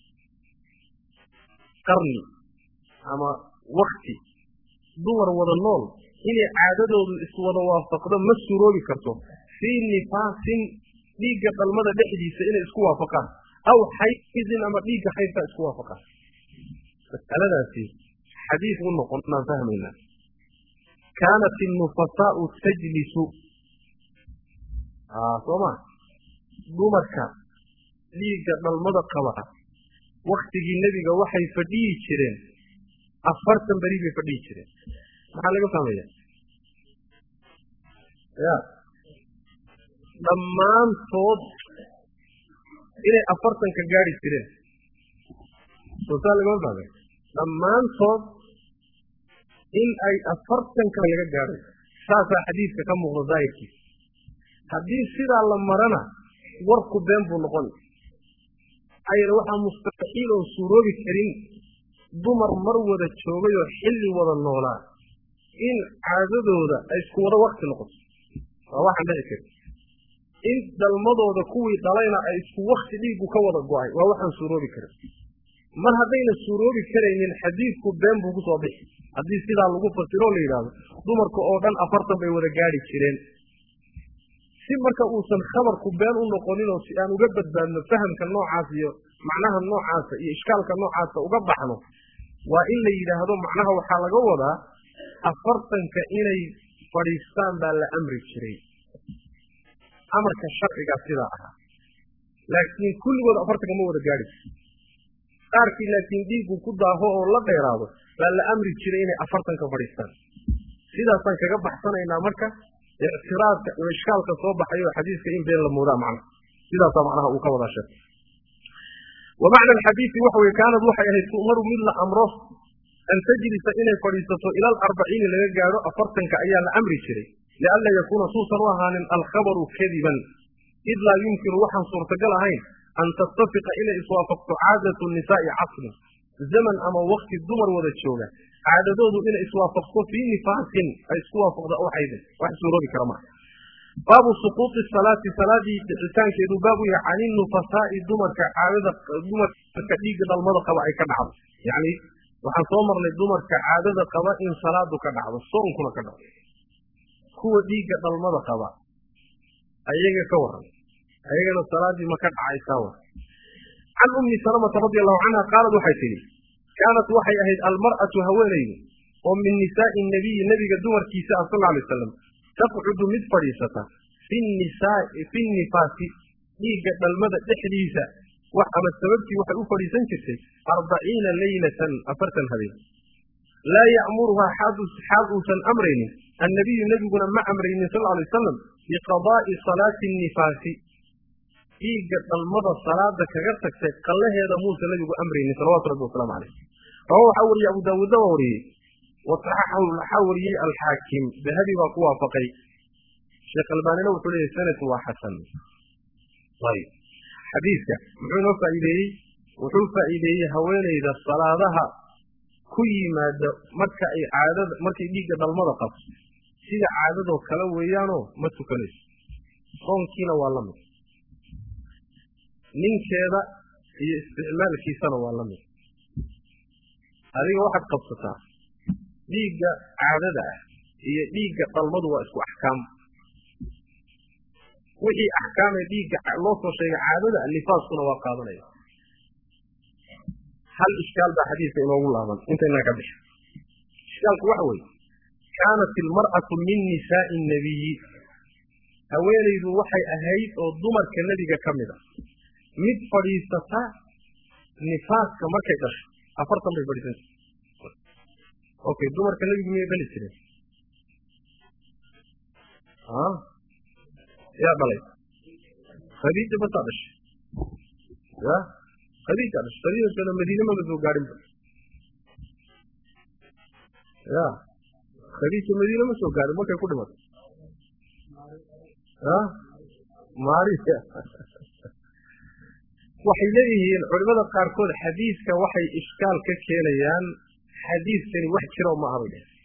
qarni ama wakti dumar wada nool inay caadadoodu iswada waafaqdo ma suuroobi karto fii nifaasin dhiigga dhalmada dhexdiisa inay isku waafaqaan aw xaydin ama dhiigga xaydka isku waafaqaan mas'aladaasi xadiis u noqonnaan fahmaynaa kaanat innufasaa'u tajlisu sooma dumarka dhiigga dhalmada qaba waktigii nebiga waxay fadhiyi jireen 40 beri bay fadhiyi jireen maxaa laga fahmaya ya dhammaantood inay 40 ka gaari jireen soosaa laga fahmaya dhammaantood in ay 40 ka laga gaaro saasaa xadiidka ka muuqda daahirkiisa haddii sidaa la marana warku been buu noqon ayna waxaa mustaxiil oo suuroobi karin dumar mar wada joogay oo xilli wada noolaa in caadadooda ay isku wada wakti noqoto waa waxaan dhici karin in dhalmadooda kuwii dhalayna ay isku wakti dhiigu ka wada go-ay waa waxaan suuroobi karin mar haddayna suuroobi karaynin xadiidku been buu kusoo bixi haddii sidaa lagu fasiro la yidhaahdo dumarka oo dhan 40 bay wada gaari jireen si marka uusan khabarku been u noqonin oo si aan uga badbaadno fahamka noocaas iyo macnaha noocaas iyo ishkaalka noocaas uga baxno waa in la yiraahdo macnaha waxa laga wadaa 40ka inay fadhiistaan baa la amri jiray amarka sharciga sida ah laakiin kulligood 40 ma wada gaari qaarkii laakiin dhiigu ku daaho oo la dheeraado baa la amri jiray inay 40ka fadhiistaan sidaasan kaga baxsanaynaa marka اعتراض وإشكال كصوبة حيو حديث كإن بين الموضوع معنا إذا طبعا هو كوضع شك ومعنى الحديث وحوي كانت وحي أهي تؤمر من أمره أن تجلس إلى فريسة إلى 40 اللي يجعلوا أفرطن كأيان أمر الشري لألا يكون صوصا وهان الخبر كذبا إذ لا يمكن وحن صورة جلهين أن تتفق إلى إصوافة عادة النساء عصر زمن أما وقت الدمر وذا الشوغة عاددوه إلى إسوافقه في نفاس أي إسوافق ذا أوحيدا وحسنوا بكرمان باب سقوط الصلاة صلاة إنسان كيدو باب يعني النفساء الدمر كعادة الدمر كديق المضى قبعي كنعب يعني وحن صومر للدمر كعادة قبعي إن صلاة كنعب الصوم كنا كنعب هو ديق المضى قبع أيها كورا أيها الصلاة ما كان عيساوة عن أم سلمة رضي الله عنها قالت وحيثني كانت وحي أهد المرأة هوانين ومن نساء النبي الدمر كيساء صلى الله عليه وسلم تقعد مدفريسة في النفاس إيجا المدى تحديثة وحما السببتي وحي أفريسان كسي 40 ليلة أفرتا هذه لا يأمرها حادثا أمرين النبي قلنا مع أمرين صلى الله عليه وسلم بقضاء صلاة النفاس إيجا المدى الصلاة كغرتك قال له هذا موسى الذي أمرين صلوات ربه والسلام عليه فهو حوري أبو داود دوري وصححه الحوري الحاكم بهذه وقوة فقي الشيخ الباني لو تقول سنة وحسن طيب حديثك محوفة إليه وحوفة إليه هوين إذا الصلاة كل ما مركة عادة مركة إيجا المدى سيدة عادة وكلويانو ما تكنش صون كينا والله ninkeeda iyo isticmaalkiisana waa la mid adiga waxaad qabsataa dhiigga caadada ah iyo dhiigga qalmadu waa isku axkaam wixii axkaam ee dhiigga loo soo sheegay caadada nifaaskuna waa qaadanaya hal ishkaal baa xadiiska inoogu laaban intaynaa ka bixi ishkaalku waxa weeye kaanat ilmar'atu min nisaa'i nnabiyi haweenaydu waxay ahayd oo dumarka nebiga ka mid a mid fadhiisata nifaaska markay dhasho 40 bay fadhiisanta okay dumarka nabiga miyay dhali jireen yaa dhalay khadiija bas dhashay ya khadiija dhashay madiina ma soo gaarin ya khadiija madiina ma soo gaarin markay ku dhimatay maariya waxay leeyihiin culimada qaarkood xadiiska waxay ishkaal ka keenayaan xadiiskani wax jiro ma aha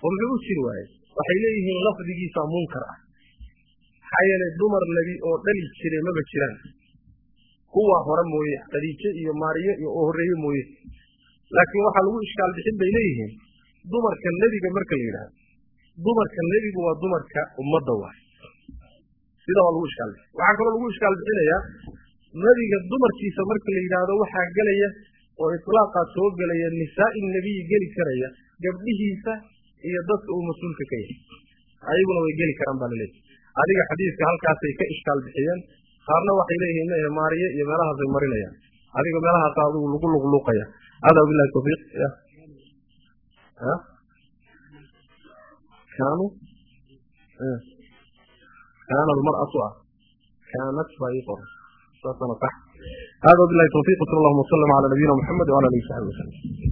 ومحو الشرواي وحيليه لفظي جيسا منكر حيال الدمر الذي أردلي الشري ما بشران هو هرم مويه خديجة iyo Maariya iyo Ohreeye mooye laakiin waxa lagu iskaal bixin bay leeyihiin dumarka nabiga marka la yiraahdo dumarka nabiga waa dumarka ummadda waa sida lagu iskaal waxa kale lagu iskaal bixinaya nabiga dumarkiisa marka la yiraahdo waxa galaya oo itlaaqa soo galaya nisaa nabi gali karaya gabdhihiisa iyo dadka uu mas'uulka ka yahay ayaguna way gali karaan baa leeyahay adiga xadiiska halkaas ay ka iskaal bixiyeen qaarna waxay leeyihiin inay Maariya iyo meelaha ay marinayaan adiga meelaha qaadu lagu luqluqaya hada billahi tawfiq ya ha كان المرأة كانت بايقة صح هذا بالله توفيق صلى الله وسلم على نبينا محمد وعلى اله وصحبه وسلم